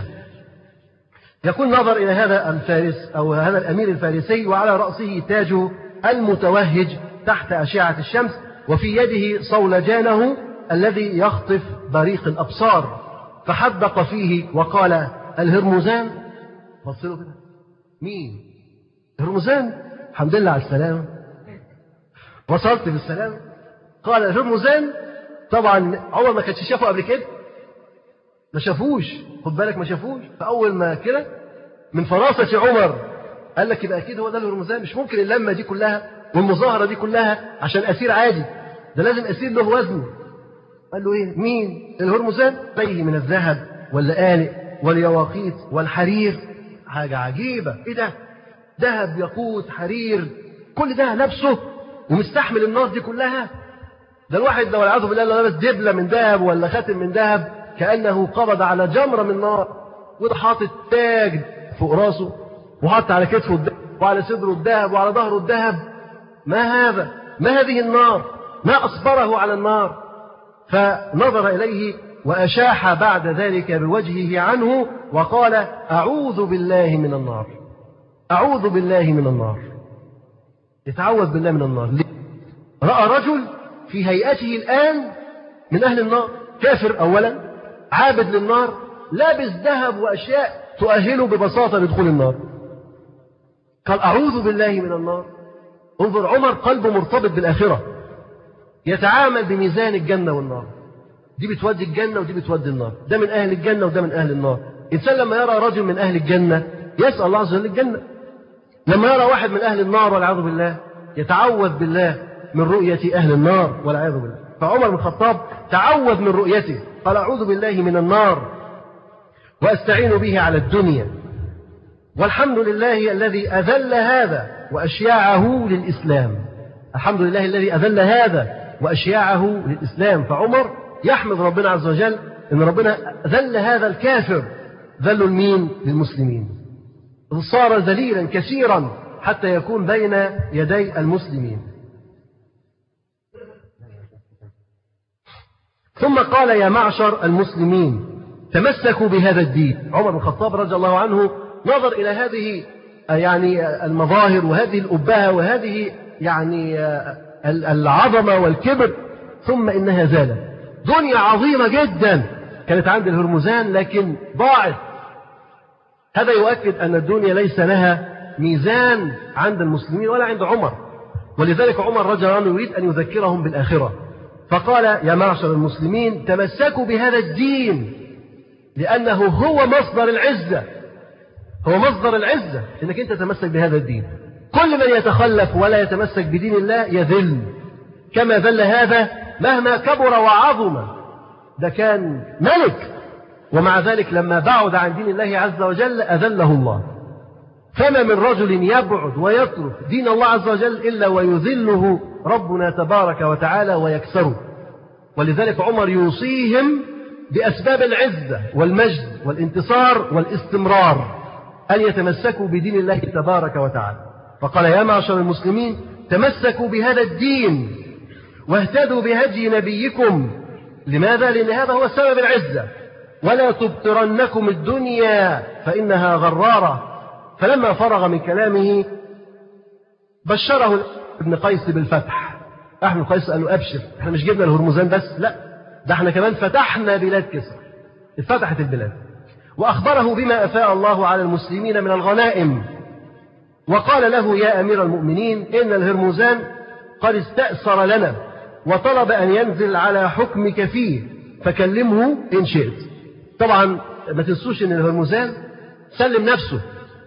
يكون نظر إلى هذا الفارس أو هذا الأمير الفارسي وعلى رأسه تاجه المتوهج تحت أشعة الشمس، وفي يده صولجانه الذي يخطف بريق الأبصار، فحدق فيه وقال: الهرمزان. بص له كده، مين؟ هرمزان؟ الحمد لله على السلامة، وصلت بالسلام. قال: الهرمزان. طبعا عمر ما كانش شافه قبل كده، ما شافوش، خد بالك ما شافوش. فأول ما كده من فراسة عمر قال لك يبقى أكيد هو ده الهرمزان، مش ممكن اللمة دي كلها والمظاهرة دي كلها عشان أسير عادي، ده لازم أسير له وزن. قال له: إيه؟ مين؟ الهرمزان. فيه من الذهب واللآلئ واليواقيت والحرير، حاجة عجيبة. إيه ده؟ ذهب، ياقوت، حرير، كل ده لابسه ومستحمل النار دي كلها. ده الواحد لو والعياذ بالله لو لابس دبلة من ذهب ولا خاتم من ذهب كأنه قبض على جمرة من نار. وده حاطط تاج فوق راسه، وحط على كتفه الذهب وعلى صدره الذهب وعلى ظهره الذهب. ما هذا؟ ما هذه النار؟ ما أصبره على النار؟ فنظر إليه وأشاح بعد ذلك بوجهه عنه وقال: أعوذ بالله من النار، أعوذ بالله من النار. يتعوذ بالله من النار. ليه؟ رأى رجل في هيئته الآن من أهل النار، كافر أولا، عابد للنار، لابس ذهب وأشياء تؤهله ببساطة لدخول النار. قال: أعوذ بالله من النار. انظر عمر قلبه مرتبط بالآخرة، يتعامل بميزان الجنة والنار، دي بتودي الجنة ودي بتودي النار، ده من أهل الجنة وده من أهل النار. إنسان لما يرى رجل من أهل الجنة يسأل الله عز وجل الجنة، لما يرى واحد من أهل النار والعياذ بالله يتعوذ بالله من رؤية أهل النار والعياذ بالله. فعمر بن الخطاب تعوذ من رؤيته، قال: أعوذ بالله من النار وأستعين به على الدنيا، والحمد لله الذي أذل هذا وأشياعه للإسلام. الحمد لله الذي أذل هذا وأشياعه للإسلام. فعمر يحمد ربنا عز وجل إن ربنا ذل هذا الكافر، ذل المين؟ للمسلمين. صار ذليلا كثيرا حتى يكون بين يدي المسلمين. ثم قال: يا معشر المسلمين تمسكوا بهذا الدين. عمر بن الخطاب رضي الله عنه نظر إلى هذه يعني المظاهر وهذه الأبهة وهذه يعني العظمة والكبر، ثم إنها زالت. دنيا عظيمة جدا كانت عند الهرمزان لكن ضاعت. هذا يؤكد أن الدنيا ليس لها ميزان عند المسلمين ولا عند عمر، ولذلك عمر رضي الله عنه يريد أن يذكرهم بالآخرة، فقال: يا معشر المسلمين تمسكوا بهذا الدين، لأنه هو مصدر العزة، هو مصدر العزة إنك أنت تتمسك بهذا الدين. كل من يتخلف ولا يتمسك بدين الله يذل، كما ذل هذا مهما كبر وعظم. ده كان ملك، ومع ذلك لما بعد عن دين الله عز وجل أذله الله. فما من رجل يبعد ويترك دين الله عز وجل إلا ويذله ربنا تبارك وتعالى ويكسره. ولذلك عمر يوصيهم بأسباب العزة والمجد والانتصار والاستمرار أن يتمسكوا بدين الله تبارك وتعالى. فقال: يا معشر المسلمين تمسكوا بهذا الدين واهتدوا بهدي نبيكم. لماذا؟ لأن هذا هو سبب العزة. ولا تبطرنكم الدنيا فإنها غرارة. فلما فرغ من كلامه بشره ابن قيس بالفتح. ابن قيس قال له: أبشر، احنا مش جبنا الهرمزان بس، لا ده احنا كمان فتحنا بلاد كسرى، اتفتحت البلاد. وأخبره بما أفاء الله على المسلمين من الغنائم، وقال له: يا أمير المؤمنين إن الهرمزان قد استأثر لنا وطلب أن ينزل على حكمك فيه، فكلمه إن شئت. طبعا ما تنسوش أن الهرمزان سلم نفسه،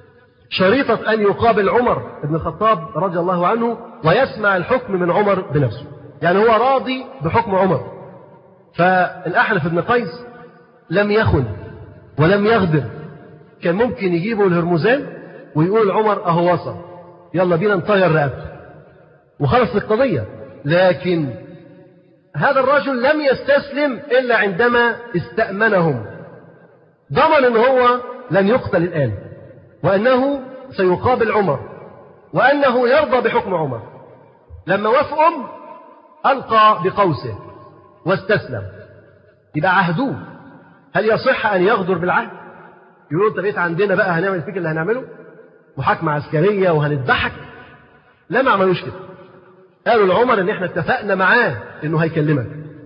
شريطة أن يقابل عمر بن الخطاب رضي الله عنه ويسمع الحكم من عمر بنفسه، يعني هو راضي بحكم عمر. فالأحنف بن قيس لم يخن ولم يغدر، كان ممكن يجيبه الهرمزان ويقول عمر أهو وصل، يلا بينا نطير رقبته وخلص القضية. لكن هذا الرجل لم يستسلم إلا عندما استأمنهم، ضمن أنه هو لن يقتل الآن، وأنه سيقابل عمر، وأنه يرضى بحكم عمر. لما وافقهم ألقى بقوسه واستسلم. يبقى عهدوه. هل يصح أن يغدر بالعهد؟ يقولوا أنت بقيت عندنا بقى هنعمل فيك اللي هنعمله، محاكمة عسكرية وهنذبحك. لا، ما عملوش كده. قالوا لعمر إن إحنا اتفقنا معاه إنه هيكلمك،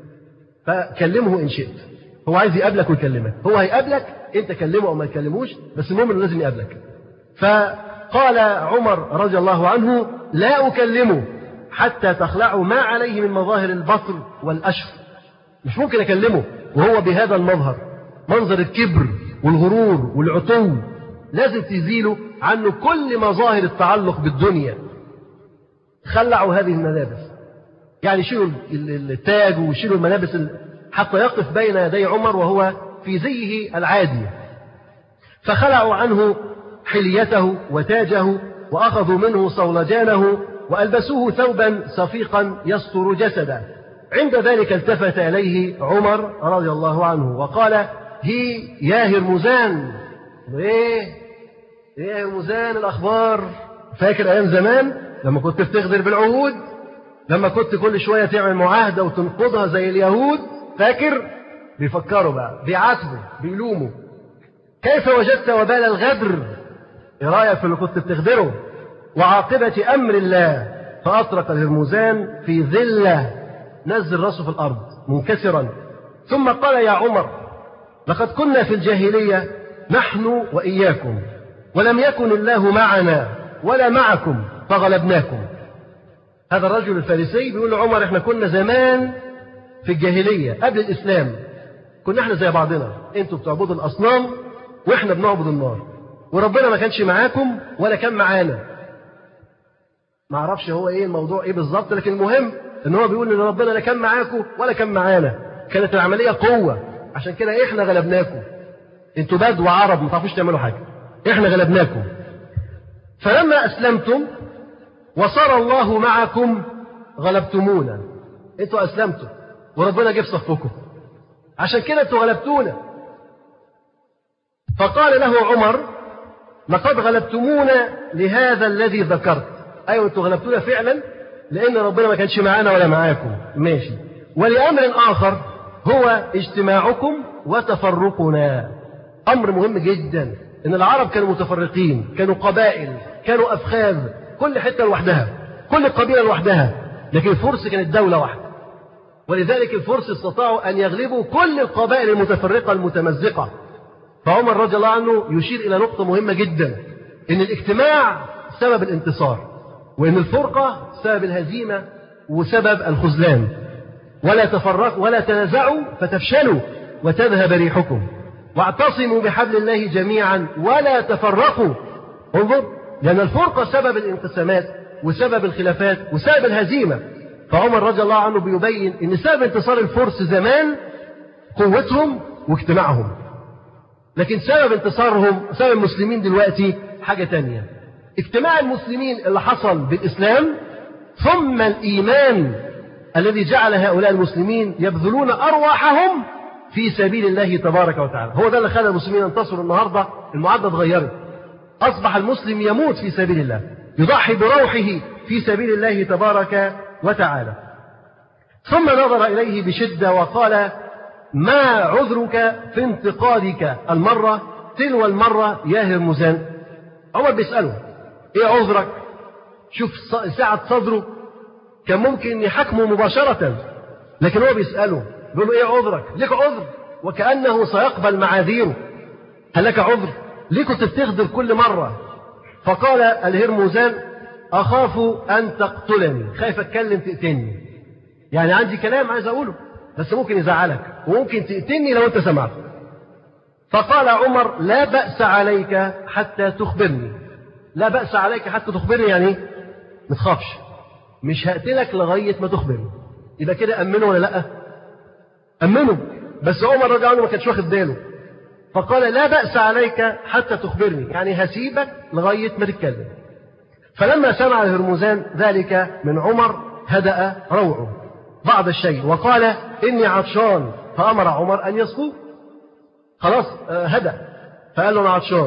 فكلمه إن شئت. هو عايز يقابلك ويكلمك، هو هيقابلك، أنت كلمه أو ما تكلموش، بس المهم إنه لازم يقابلك. فقال عمر رضي الله عنه لا أكلمه حتى تخلعوا ما عليه من مظاهر البطر والأشر. مش ممكن أكلمه وهو بهذا المظهر، منظر الكبر والغرور والعتو. لازم تزيلوا عنه كل مظاهر التعلق بالدنيا. خلعوا هذه الملابس، يعني شيلوا التاج وشيلوا الملابس حتى يقف بين يدي عمر وهو في زيه العادي. فخلعوا عنه حليته وتاجه وأخذوا منه صولجانه وألبسوه ثوبا صفيقا يستر جسده. عند ذلك التفت إليه عمر رضي الله عنه وقال هي يا هرمزان. ايه ايه يا هرمزان الأخبار؟ فاكر أيام زمان لما كنت بتغدر بالعهود، لما كنت كل شوية تعمل معاهدة وتنقضها زي اليهود؟ فاكر؟ بيفكروا بقى، بيعاتبوا، بيلوموا. كيف وجدت وبال الغدر؟ ايه رأيك في اللي كنت بتغدره؟ وعاقبة أمر الله. فأطرق الهرمزان في ذلة، نزل رأسه في الأرض منكسرا، ثم قال يا عمر لقد كنا في الجاهلية نحن وإياكم، ولم يكن الله معنا ولا معكم فغلبناكم. هذا الرجل الفارسي بيقول لعمر احنا كنا زمان في الجاهلية قبل الإسلام، كنا احنا زي بعضنا، انتوا بتعبدوا الأصنام واحنا بنعبد النار، وربنا ما كانش معاكم ولا كان معانا. ما اعرفش هو ايه الموضوع ايه بالظبط، لكن المهم ان هو بيقول ان ربنا لا كان معاكم ولا كان معانا، كانت العملية قوة، عشان كده احنا غلبناكم. انتوا بدو عرب ما تعرفوش تعملوا حاجة، احنا غلبناكم. فلما أسلمتم وصار الله معكم غلبتمونا. انتوا أسلمتم وربنا جه في صفكم، عشان كده انتوا غلبتونا. فقال له عمر لقد غلبتمونا لهذا الذي ذكرت. أيوة انتوا غلبتونا فعلا لأن ربنا ما كانش معانا ولا معاكم، ماشي. ولأمر آخر هو اجتماعكم وتفرقنا. أمر مهم جدا، إن العرب كانوا متفرقين، كانوا قبائل، كانوا أفخاذ، كل حتة لوحدها، كل قبيلة لوحدها، لكن الفرس كانت دولة واحدة. ولذلك الفرس استطاعوا أن يغلبوا كل القبائل المتفرقة المتمزقة. فعمر رضي الله عنه يشير إلى نقطة مهمة جدا، إن الاجتماع سبب الانتصار، وإن الفرقة سبب الهزيمة وسبب الخذلان. ولا تفرقوا ولا تنازعوا فتفشلوا وتذهب ريحكم، واعتصموا بحبل الله جميعا ولا تفرقوا. انظر، لأن الفرقة سبب الانقسامات وسبب الخلافات وسبب الهزيمة. فعمر رضي الله عنه بيبين أن سبب انتصار الفرس زمان قوتهم واجتماعهم، لكن سبب انتصارهم سبب المسلمين دلوقتي حاجة تانية، اجتماع المسلمين اللي حصل بالإسلام، ثم الإيمان الذي جعل هؤلاء المسلمين يبذلون أرواحهم في سبيل الله تبارك وتعالى. هو ده اللي خلى المسلمين ينتصروا النهاردة. المعادلة اتغيرت، أصبح المسلم يموت في سبيل الله، يضحي بروحه في سبيل الله تبارك وتعالى. ثم نظر إليه بشدة وقال ما عذرك في انتقادك المرة تلو المرة يا هرمزان؟ عمر بيسأله ايه عذرك؟ شوف سعة صدره، كان ممكن يحكمه مباشرة، لكن هو بيسأله بيقول له ايه عذرك؟ لك عذر؟ وكأنه سيقبل معاذيره. هل لك عذر؟ ليه كنت بتغدر كل مرة؟ فقال الهرمزان أخاف أن تقتلني، خايف أتكلم تقتلني، يعني عندي كلام عايز أقوله بس ممكن يزعلك وممكن تقتلني لو أنت سمعت. فقال عمر لا بأس عليك حتى تخبرني. لا بأس عليك حتى تخبرني، يعني ما تخافش، مش هقتلك لغاية ما تخبرني. يبقى كده أمنه ولا لأ؟ أمنه. بس عمر رضي الله عنه ما كانش واخد باله، فقال لا بأس عليك حتى تخبرني، يعني هسيبك لغاية ما تتكلم. فلما سمع الهرمزان ذلك من عمر هدأ روعه بعض الشيء وقال إني عطشان، فأمر عمر أن يسقوه. خلاص هدأ، فقال له أنا عطشان،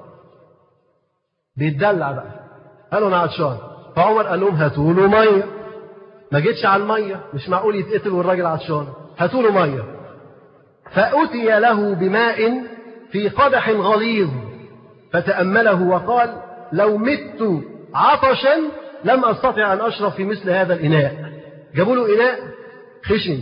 بيتدلع بقى، قال له أنا عطشان. فعمر قال لهم هاتوا له مية. ما جيتش على المية، مش معقول يتقتل والراجل عطشان، هاتوا له مية. فأتي له بماء في قدح غليظ فتأمله وقال لو مت عطشا لم أستطع أن أشرب في مثل هذا الإناء. جابوا له إناء خشن،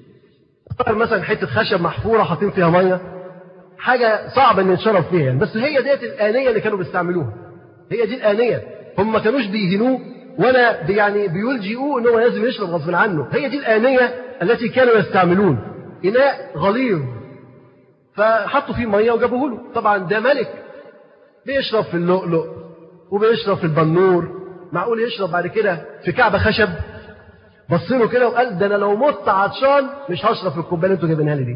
مثلا حتة خشب محفورة حاطين فيها مية، حاجة صعبة أن يتشرب فيها، بس هي ديت الآنية اللي كانوا بيستعملوها، هي دي الآنية. هم ما كانوش بيهنوه ولا يعني بيلجئوه أنه لازم يشرب غصب عنه، هي دي الآنية التي كانوا يستعملون، إناء غليظ. فحطوا فيه مية وجابوه له. طبعا ده ملك بيشرب في اللؤلؤ وبيشرب في البنور، معقول يشرب بعد كده في كعبة خشب؟ بصيله كده وقال ده انا لو مت عطشان مش هشرب في الكوبايه اللي انتوا جايبينها لي دي.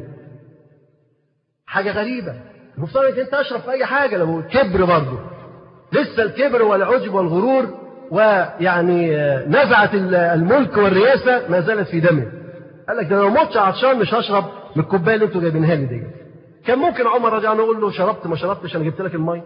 حاجه غريبه، المفترض انك انت تشرب في اي حاجه. لو كبر برضه، لسه الكبر والعجب والغرور ويعني نزعه الملك والرياسه ما زالت في دمه. قال لك ده لو مت عطشان مش هشرب من الكوبايه اللي انتوا جايبينها لي دي. كان ممكن عمر رضي الله عنه يقول له شربت ما شربتش انا جبت لك الميه،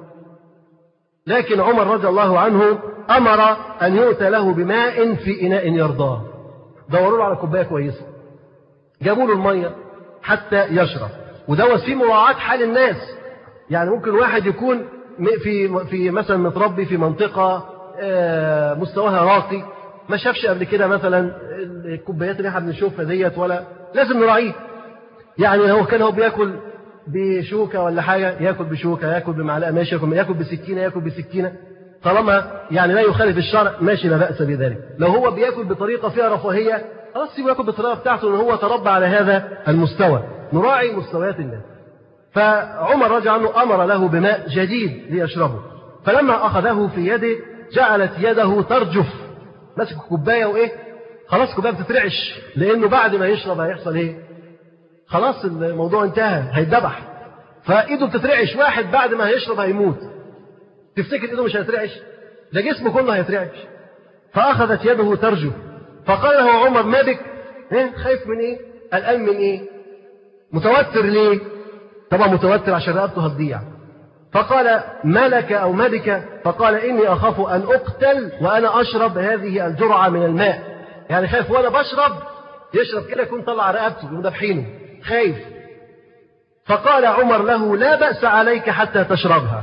لكن عمر رضي الله عنه امر ان يؤتى له بماء في اناء يرضاه. دوروا له على كوبايه كويسه، جابوا له الميه حتى يشرب. ودوت فيه مراعاه حال الناس، يعني ممكن واحد يكون في في مثلا متربي في منطقه مستواها راقي، ما شافش قبل كده مثلا الكوبايات اللي احنا بنشوفها ديت، ولا لازم نراعيه. يعني هو كان هو بياكل بشوكه ولا حاجه ياكل بشوكه، ياكل بمعلقه ماشي، ياكل ياكل بسكينه ياكل بسكينه، طالما يعني لا يخالف الشرع ماشي لا بأس بذلك. لو هو بياكل بطريقه فيها رفاهيه خلاص سيبه ياكل بالطريقه بتاعته، ان هو تربى على هذا المستوى. نراعي مستويات الناس. فعمر رضي الله عنه امر له بماء جديد ليشربه، فلما اخذه في يده جعلت يده ترجف، ماسك الكوبايه وايه خلاص الكوبايه بتترعش، لانه بعد ما يشرب هيحصل ايه؟ خلاص الموضوع انتهى، هيتذبح. فايده بتترعش، واحد بعد ما هيشرب هيموت، تفتكر ايده مش هيترعش؟ ده جسمه كله هيترعش. فاخذت يده ترجف، فقال له عمر ما بك؟ ايه خايف من ايه؟ قلقان من ايه؟ متوتر ليه؟ طبعا متوتر عشان رقبته هتضيع. فقال ما لك او ما بك؟ فقال اني اخاف ان اقتل وانا اشرب هذه الجرعه من الماء، يعني خايف وانا بشرب يشرب كده يكون طلع رقبته يقوم دبحينه، خايف. فقال عمر له لا بأس عليك حتى تشربها،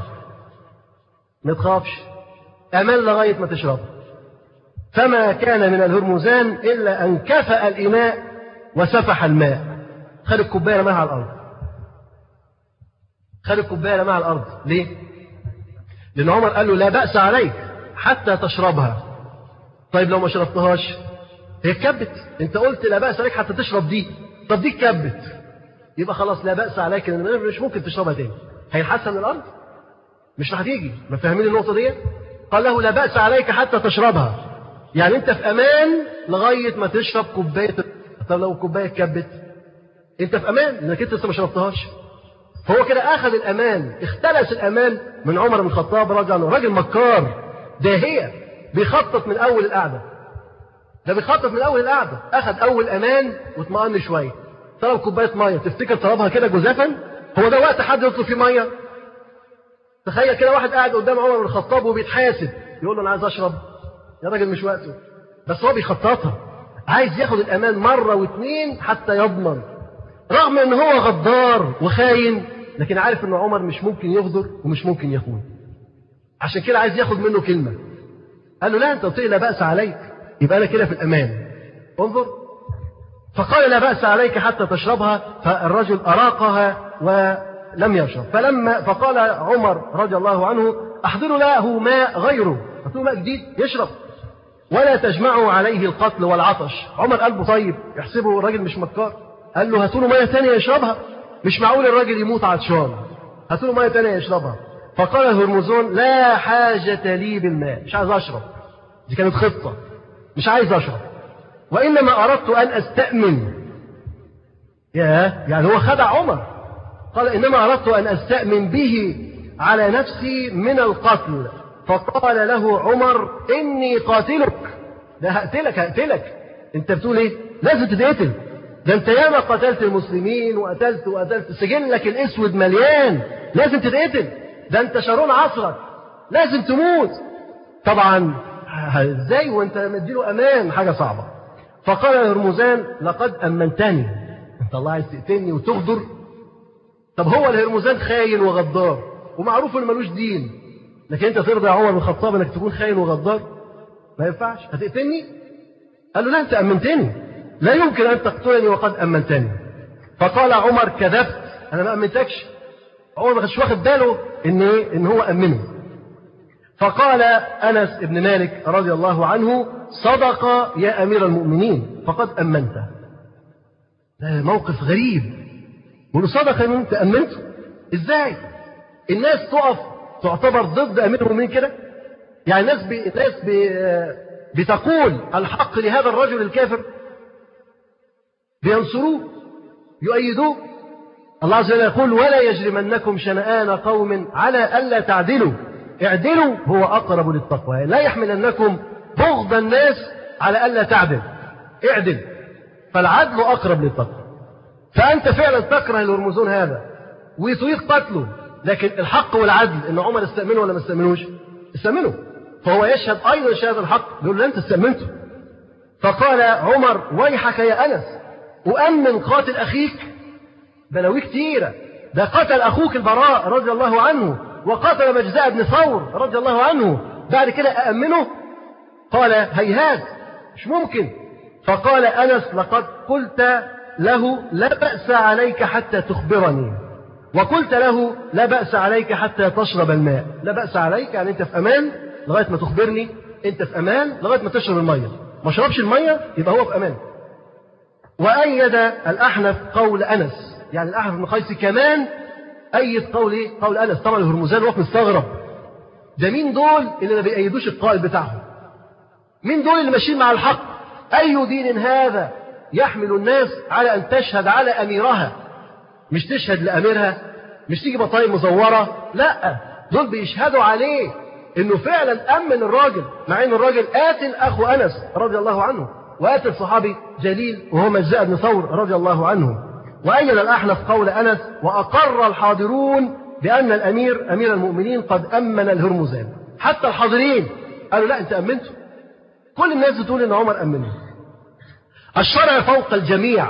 ما تخافش، أمان لغاية ما تشربها. فما كان من الهرمزان إلا أن كفأ الإناء وسفح الماء، خد الكوباية رماها على الأرض، خد الكوباية رماها على الأرض. ليه؟ لأن عمر قال له لا بأس عليك حتى تشربها. طيب لو ما شربتهاش هي اتكبت، انت قلت لا بأس عليك حتى تشرب دي، طب دي اتكبت، يبقى خلاص لا بأس عليك، مش ممكن تشربها تاني، هينحسن الأرض مش هتيجي. ما فاهمين النقطة دي؟ قال له لا بأس عليك حتى تشربها، يعني انت في امان لغاية ما تشرب كوباية. طب لو الكوباية اتكبت انت في امان لانك انت لسه ما شربتهاش. فهو كده اخذ الامان، اختلس الامان من عمر بن الخطاب رضي الله عنه. راجل مكار داهية، بيخطط من اول القعدة، ده بيخطط من اول القعدة. اخذ اول امان واطمأن شوية، طلب كوباية مية، تفتكر طلبها كده جزافا؟ هو ده وقت حد يطلب فيه مية؟ تخيل كده واحد قاعد قدام عمر بن الخطاب وبيتحاسب، يقول له انا عايز اشرب، يا راجل مش وقته. بس هو بيخططها، عايز ياخد الامان مره واثنين حتى يضمن، رغم ان هو غدار وخاين، لكن عارف ان عمر مش ممكن يغدر ومش ممكن يخون، عشان كده عايز ياخد منه كلمه. قال له لا انت قلت لي لا باس عليك، يبقى انا كده في الامان، انظر. فقال لا باس عليك حتى تشربها، فالرجل اراقها ولم يشرب. فلما فقال عمر رضي الله عنه احضروا له ماء غيره، هاتوا ماء جديد يشرب، ولا تجمعوا عليه القتل والعطش. عمر قلبه طيب، يحسبه الراجل مش مكار، قال له هاتوا له ميه ثانيه يشربها، مش معقول الراجل يموت عطشان، هاتوا له ميه ثانيه يشربها. فقال هرمزون لا حاجة لي بالماء، مش عايز أشرب، دي كانت خطة، مش عايز أشرب، وإنما أردت أن أستأمن. يا يعني هو خدع عمر، قال إنما أردت أن أستأمن به على نفسي من القتل. فقال له عمر إني قاتلك، ده هقتلك هقتلك، أنت بتقول إيه؟ لازم تتقتل، ده أنت ياما قتلت المسلمين وقتلت وقتلت، سجلك الأسود مليان، لازم تتقتل، ده أنت شارون عصرك، لازم تموت. طبعا إزاي وأنت مديله أمان؟ حاجة صعبة. فقال هرمزان لقد أمنتني، أنت الله عايز تقتلني وتغدر؟ طب هو الهرمزان خاين وغدار ومعروف إنه ملوش دين، لكن أنت ترضى يا عمر بن الخطاب إنك تكون خاين وغدار؟ ما ينفعش، هتقتلني؟ قال له لا أنت أمنتني، لا يمكن أن تقتلني وقد أمنتني. فقال عمر كذبت، أنا ما أمنتكش. عمر ما كانش واخد باله إن إيه؟ إن هو أمنه. فقال أنس بن مالك رضي الله عنه صدق يا أمير المؤمنين فقد أمنته. ده موقف غريب، يقول صدق إن أنت أمنته إزاي؟ الناس تقف تعتبر ضد أمير المؤمنين كده؟ يعني الناس بي... الناس بي... بتقول الحق لهذا الرجل الكافر، بينصروه يؤيدوه. الله عز وجل يقول ولا يجرمنكم شنآن قوم على ألا تعدلوا اعدلوا هو أقرب للتقوى، لا يحملنكم بغض الناس على ألا تعدل، اعدل، فالعدل أقرب للتقوى. فأنت فعلا تكره الهرمزون هذا ويطيق قتله، لكن الحق والعدل إن عمر استأمنه ولا ما استأمنوش؟ استأمنه. فهو يشهد أيضا شهادة الحق، يقول له أنت استأمنته. فقال عمر ويحك يا أنس أؤمن قاتل أخيك؟ بلاوي كتيرة، ده قتل أخوك البراء رضي الله عنه وقتل مجزاء بن ثور رضي الله عنه، بعد كده أأمنه؟ قال هيهات، مش ممكن. فقال أنس لقد قلت له لا بأس عليك حتى تخبرني، وقلت له لا بأس عليك حتى تشرب الماء. لا بأس عليك يعني أنت في أمان لغاية ما تخبرني، أنت في أمان لغاية ما تشرب المية، ما شربش المية يبقى هو في أمان. وأيد الأحنف قول أنس، يعني الأحنف بن قيس كمان أيد قول إيه؟ قول أنس. طبعا الهرمزان وقت مستغرب، ده مين دول اللي ما بيأيدوش القائد بتاعهم؟ مين دول اللي ماشيين مع الحق؟ أي دين هذا يحمل الناس على أن تشهد على أميرها، مش تشهد لأميرها، مش تيجي بطايق مزورة، لا، دول بيشهدوا عليه إنه فعلا أمن الراجل، مع إن الراجل قاتل أخو أنس رضي الله عنه، وقاتل صحابي جليل وهو مجزاء بن ثور رضي الله عنه. وأيد الأحنف قول أنس وأقر الحاضرون بأن الأمير أمير المؤمنين قد أمن الهرمزان. حتى الحاضرين قالوا لا أنت أمنته، كل الناس بتقول إن عمر أمنه. الشرع فوق الجميع،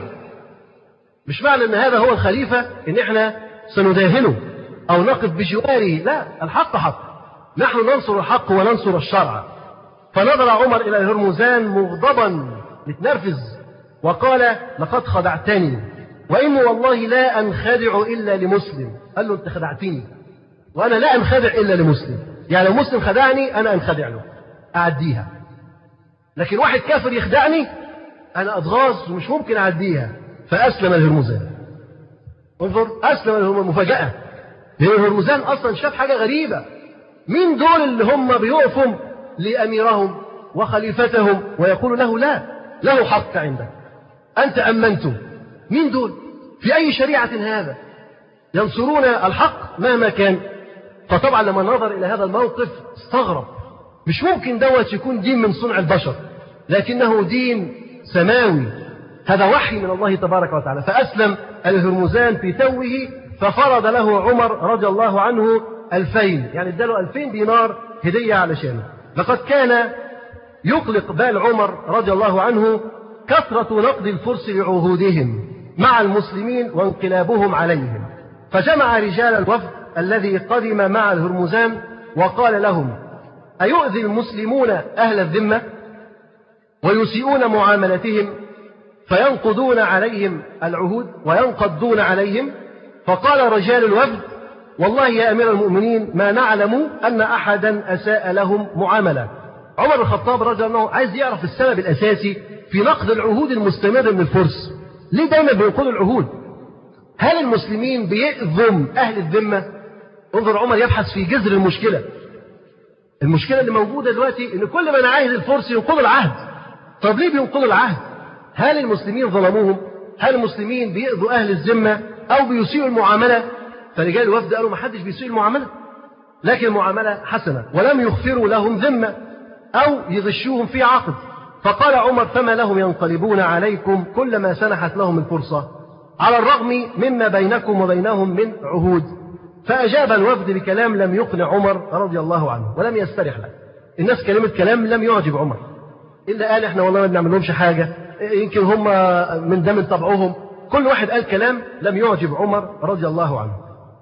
مش معنى أن هذا هو الخليفة إن إحنا سنداهنه أو نقف بجواره، لا، الحق حق، نحن ننصر الحق وننصر الشرع. فنظر عمر إلى الهرمزان مغضبا متنرفز وقال لقد خدعتني وإني والله لا أنخدع إلا لمسلم. قال له أنت خدعتني وأنا لا أنخدع إلا لمسلم، يعني لو مسلم خدعني أنا أنخدع له أعديها، لكن واحد كافر يخدعني أنا أتغاظ ومش ممكن أعديها. فأسلم الهرمزان. انظر، أسلم الهرمزان مفاجأة، لأن الهرمزان أصلا شاف حاجة غريبة، مين دول اللي هم بيقفوا لأميرهم وخليفتهم ويقولوا له لا، له حق عندك، أنت أمنته؟ مين دول؟ في أي شريعة هذا؟ ينصرون الحق مهما كان. فطبعا لما نظر إلى هذا الموقف استغرب، مش ممكن دوت يكون دين من صنع البشر، لكنه دين سماوي، هذا وحي من الله تبارك وتعالى. فأسلم الهرمزان في توه، ففرض له عمر رضي الله عنه ألفين، يعني اداله ألفين دينار هدية علشانه. لقد كان يقلق بال عمر رضي الله عنه كثرة نقد الفرس لعهودهم مع المسلمين وانقلابهم عليهم، فجمع رجال الوفد الذي قدم مع الهرمزان وقال لهم أيؤذي المسلمون أهل الذمة ويسيئون معاملتهم فينقضون عليهم العهود وينقضون عليهم؟ فقال رجال الوفد والله يا أمير المؤمنين ما نعلم أن أحدا أساء لهم معاملة. عمر بن الخطاب رضي الله عنه عايز يعرف السبب الأساسي في نقض العهود المستمرة من الفرس، ليه دايما بينقضوا العهود؟ هل المسلمين بيأذم أهل الذمة انظر عمر يبحث في جذر المشكلة. المشكلة اللي موجودة دلوقتي إن كل من عاهد الفرس ينقضوا العهد. طب ليه بينقضوا العهد؟ هل المسلمين ظلموهم؟ هل المسلمين بيأذوا أهل الذمة أو بيسيئوا المعاملة؟ فرجال الوفد قالوا ما حدش بيسيء المعاملة، لكن المعاملة حسنة، ولم يغفروا لهم ذمة أو يغشوهم في عقد. فقال عمر فما لهم ينقلبون عليكم كلما سنحت لهم الفرصة على الرغم مما بينكم وبينهم من عهود. فأجاب الوفد بكلام لم يقنع عمر رضي الله عنه ولم يسترح له. الناس كلمة كلام لم يعجب عمر، إلا قال إحنا والله ما بنعمل لهمش حاجة، يمكن هم من ده من طبعهم. كل واحد قال كلام لم يعجب عمر رضي الله عنه.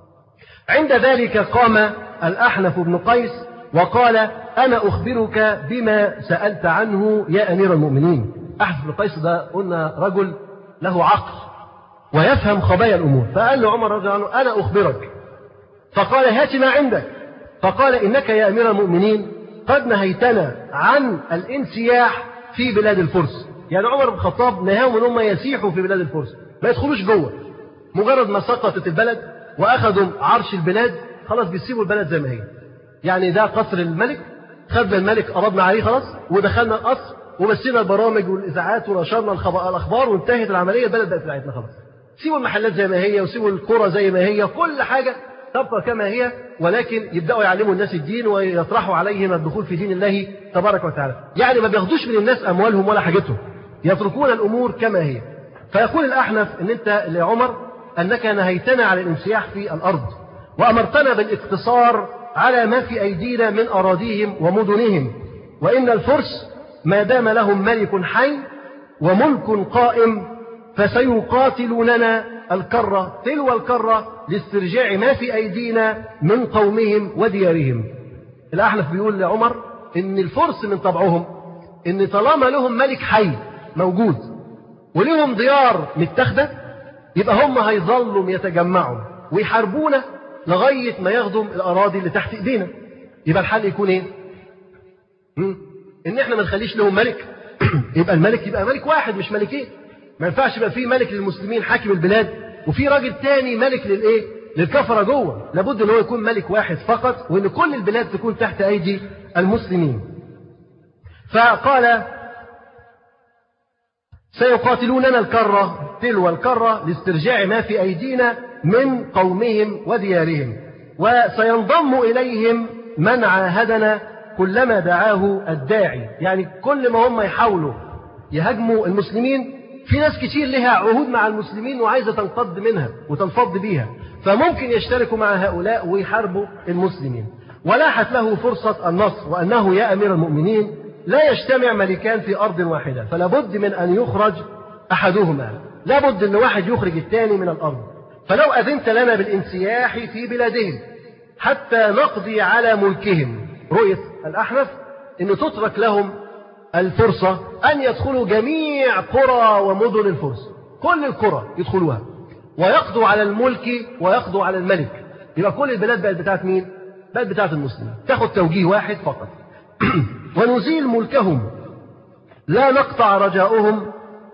عند ذلك قام الأحنف بن قيس وقال أنا أخبرك بما سألت عنه يا أمير المؤمنين. أحنف بن قيس ده قلنا رجل له عقل ويفهم خبايا الأمور، فقال له عمر رضي الله عنه أنا أخبرك. فقال هات ما عندك. فقال إنك يا أمير المؤمنين قد نهيتنا عن الانسياح في بلاد الفرس. يعني عمر بن الخطاب نهاهم ان هم يسيحوا في بلاد الفرس، ما يدخلوش جوه. مجرد ما سقطت البلد واخذوا عرش البلاد خلاص بيسيبوا البلد زي ما هي. يعني ده قصر الملك، خدنا الملك قربنا عليه خلاص ودخلنا القصر ومسينا البرامج والاذاعات ونشرنا الاخبار وانتهت العمليه، البلد بقت بتاعتنا خلاص. سيبوا المحلات زي ما هي وسيبوا القرى زي ما هي، كل حاجه تبقى كما هي، ولكن يبداوا يعلموا الناس الدين ويطرحوا عليهم الدخول في دين الله تبارك وتعالى. يعني ما بياخدوش من الناس اموالهم ولا حاجتهم، يتركون الامور كما هي. فيقول الاحنف ان انت لعمر انك نهيتنا عن الانسياح في الارض وامرتنا بالاقتصار على ما في ايدينا من اراضيهم ومدنهم، وان الفرس ما دام لهم ملك حي وملك قائم فسيقاتلوننا الكرة تلو الكرة لاسترجاع ما في أيدينا من قومهم وديارهم. الأحنف بيقول لعمر إن الفرس من طبعهم إن طالما لهم ملك حي موجود ولهم ديار متاخدة يبقى هم هيظلوا يتجمعوا ويحاربونا لغاية ما ياخدوا الأراضي اللي تحت إيدينا. يبقى الحل يكون إيه؟ إن إحنا ما نخليش لهم ملك. يبقى الملك يبقى ملك واحد مش ملكين. ما ينفعش يبقى في ملك للمسلمين حاكم البلاد وفي راجل تاني ملك للايه؟ للكفره جوه. لابد ان هو يكون ملك واحد فقط، وان كل البلاد تكون تحت ايدي المسلمين. فقال سيقاتلوننا الكره تلو الكره لاسترجاع ما في ايدينا من قومهم وديارهم، وسينضم اليهم من عاهدنا كلما دعاه الداعي. يعني كل ما هم يحاولوا يهاجموا المسلمين، في ناس كتير لها عهود مع المسلمين وعايزة تنقض منها وتنفض بيها، فممكن يشتركوا مع هؤلاء ويحاربوا المسلمين. ولاحت له فرصة النصر، وأنه يا أمير المؤمنين لا يجتمع ملكان في أرض واحدة، فلا بد من أن يخرج أحدهما، لا بد أن واحد يخرج الثاني من الأرض. فلو أذنت لنا بالانسياح في بلادهم حتى نقضي على ملكهم. رؤية الأحنف أن تترك لهم الفرصة أن يدخلوا جميع قرى ومدن الفرس، كل القرى يدخلوها ويقضوا على الملك ويقضوا على الملك. يبقى كل البلاد بقت بتاعت مين؟ بقت بتاعت المسلمين، تاخد توجيه واحد فقط. ونزيل ملكهم لا نقطع رجاؤهم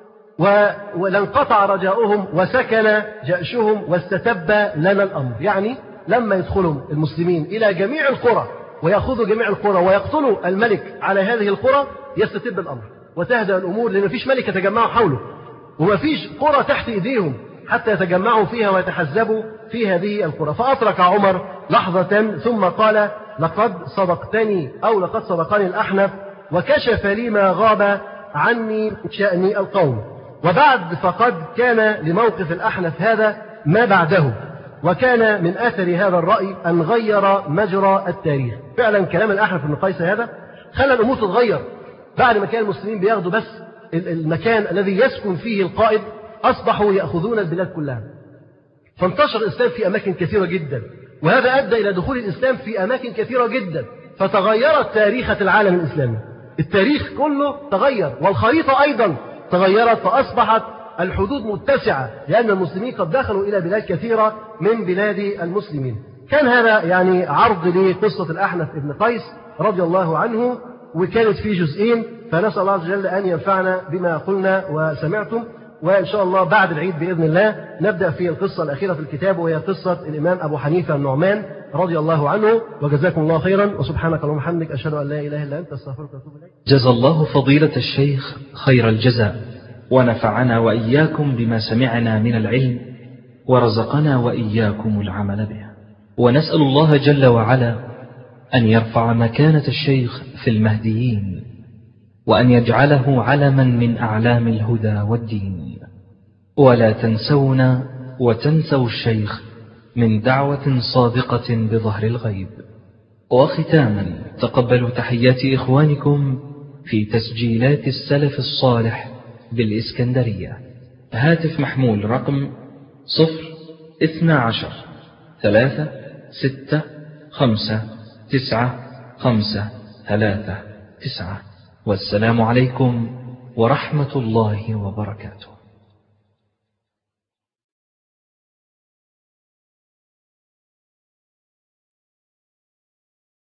ولا انقطع رجاؤهم وسكن جأشهم واستتب لنا الأمر. يعني لما يدخلوا المسلمين إلى جميع القرى ويأخذوا جميع القرى ويقتلوا الملك على هذه القرى يستتب الأمر وتهدأ الأمور، لأن مفيش ملك يتجمعوا حوله ومفيش قرى تحت إيديهم حتى يتجمعوا فيها ويتحزبوا في هذه القرى. فأترك عمر لحظة ثم قال لقد صدقتني أو لقد صدقني الأحنف وكشف لي ما غاب عني شأني القوم. وبعد فقد كان لموقف الأحنف هذا ما بعده، وكان من أثر هذا الرأي أن غير مجرى التاريخ. فعلا كلام الأحنف بن قيس هذا خلى الأمور تتغير. بعد ما كان المسلمين بياخدوا بس المكان الذي يسكن فيه القائد، أصبحوا يأخذون البلاد كلها، فانتشر الإسلام في أماكن كثيرة جدا، وهذا أدى إلى دخول الإسلام في أماكن كثيرة جدا، فتغيرت تاريخ العالم الإسلامي. التاريخ كله تغير، والخريطة أيضا تغيرت، فأصبحت الحدود متسعة، لأن المسلمين قد دخلوا إلى بلاد كثيرة من بلاد المسلمين. كان هذا يعني عرض لقصة الأحنف بن قيس رضي الله عنه، وكانت في جزئين، فنسأل الله عز وجل أن ينفعنا بما قلنا وسمعتم. وإن شاء الله بعد العيد بإذن الله نبدأ في القصة الأخيرة في الكتاب، وهي قصة الإمام أبو حنيفة النعمان رضي الله عنه. وجزاكم الله خيرا، وسبحانك اللهم وبحمدك، أشهد أن لا إله إلا أنت، أستغفرك وأتوب إليك. جزا الله فضيلة الشيخ خير الجزاء، ونفعنا وإياكم بما سمعنا من العلم، ورزقنا وإياكم العمل به. ونسأل الله جل وعلا أن يرفع مكانة الشيخ في المهديين، وأن يجعله علما من أعلام الهدى والدين. ولا تنسونا وتنسوا الشيخ من دعوة صادقة بظهر الغيب. وختاما، تقبلوا تحيات إخوانكم في تسجيلات السلف الصالح بالإسكندرية. هاتف محمول رقم صفر اثنى عشر ثلاثة ستة خمسة تسعة خمسة ثلاثة تسعة. والسلام عليكم ورحمة الله وبركاته.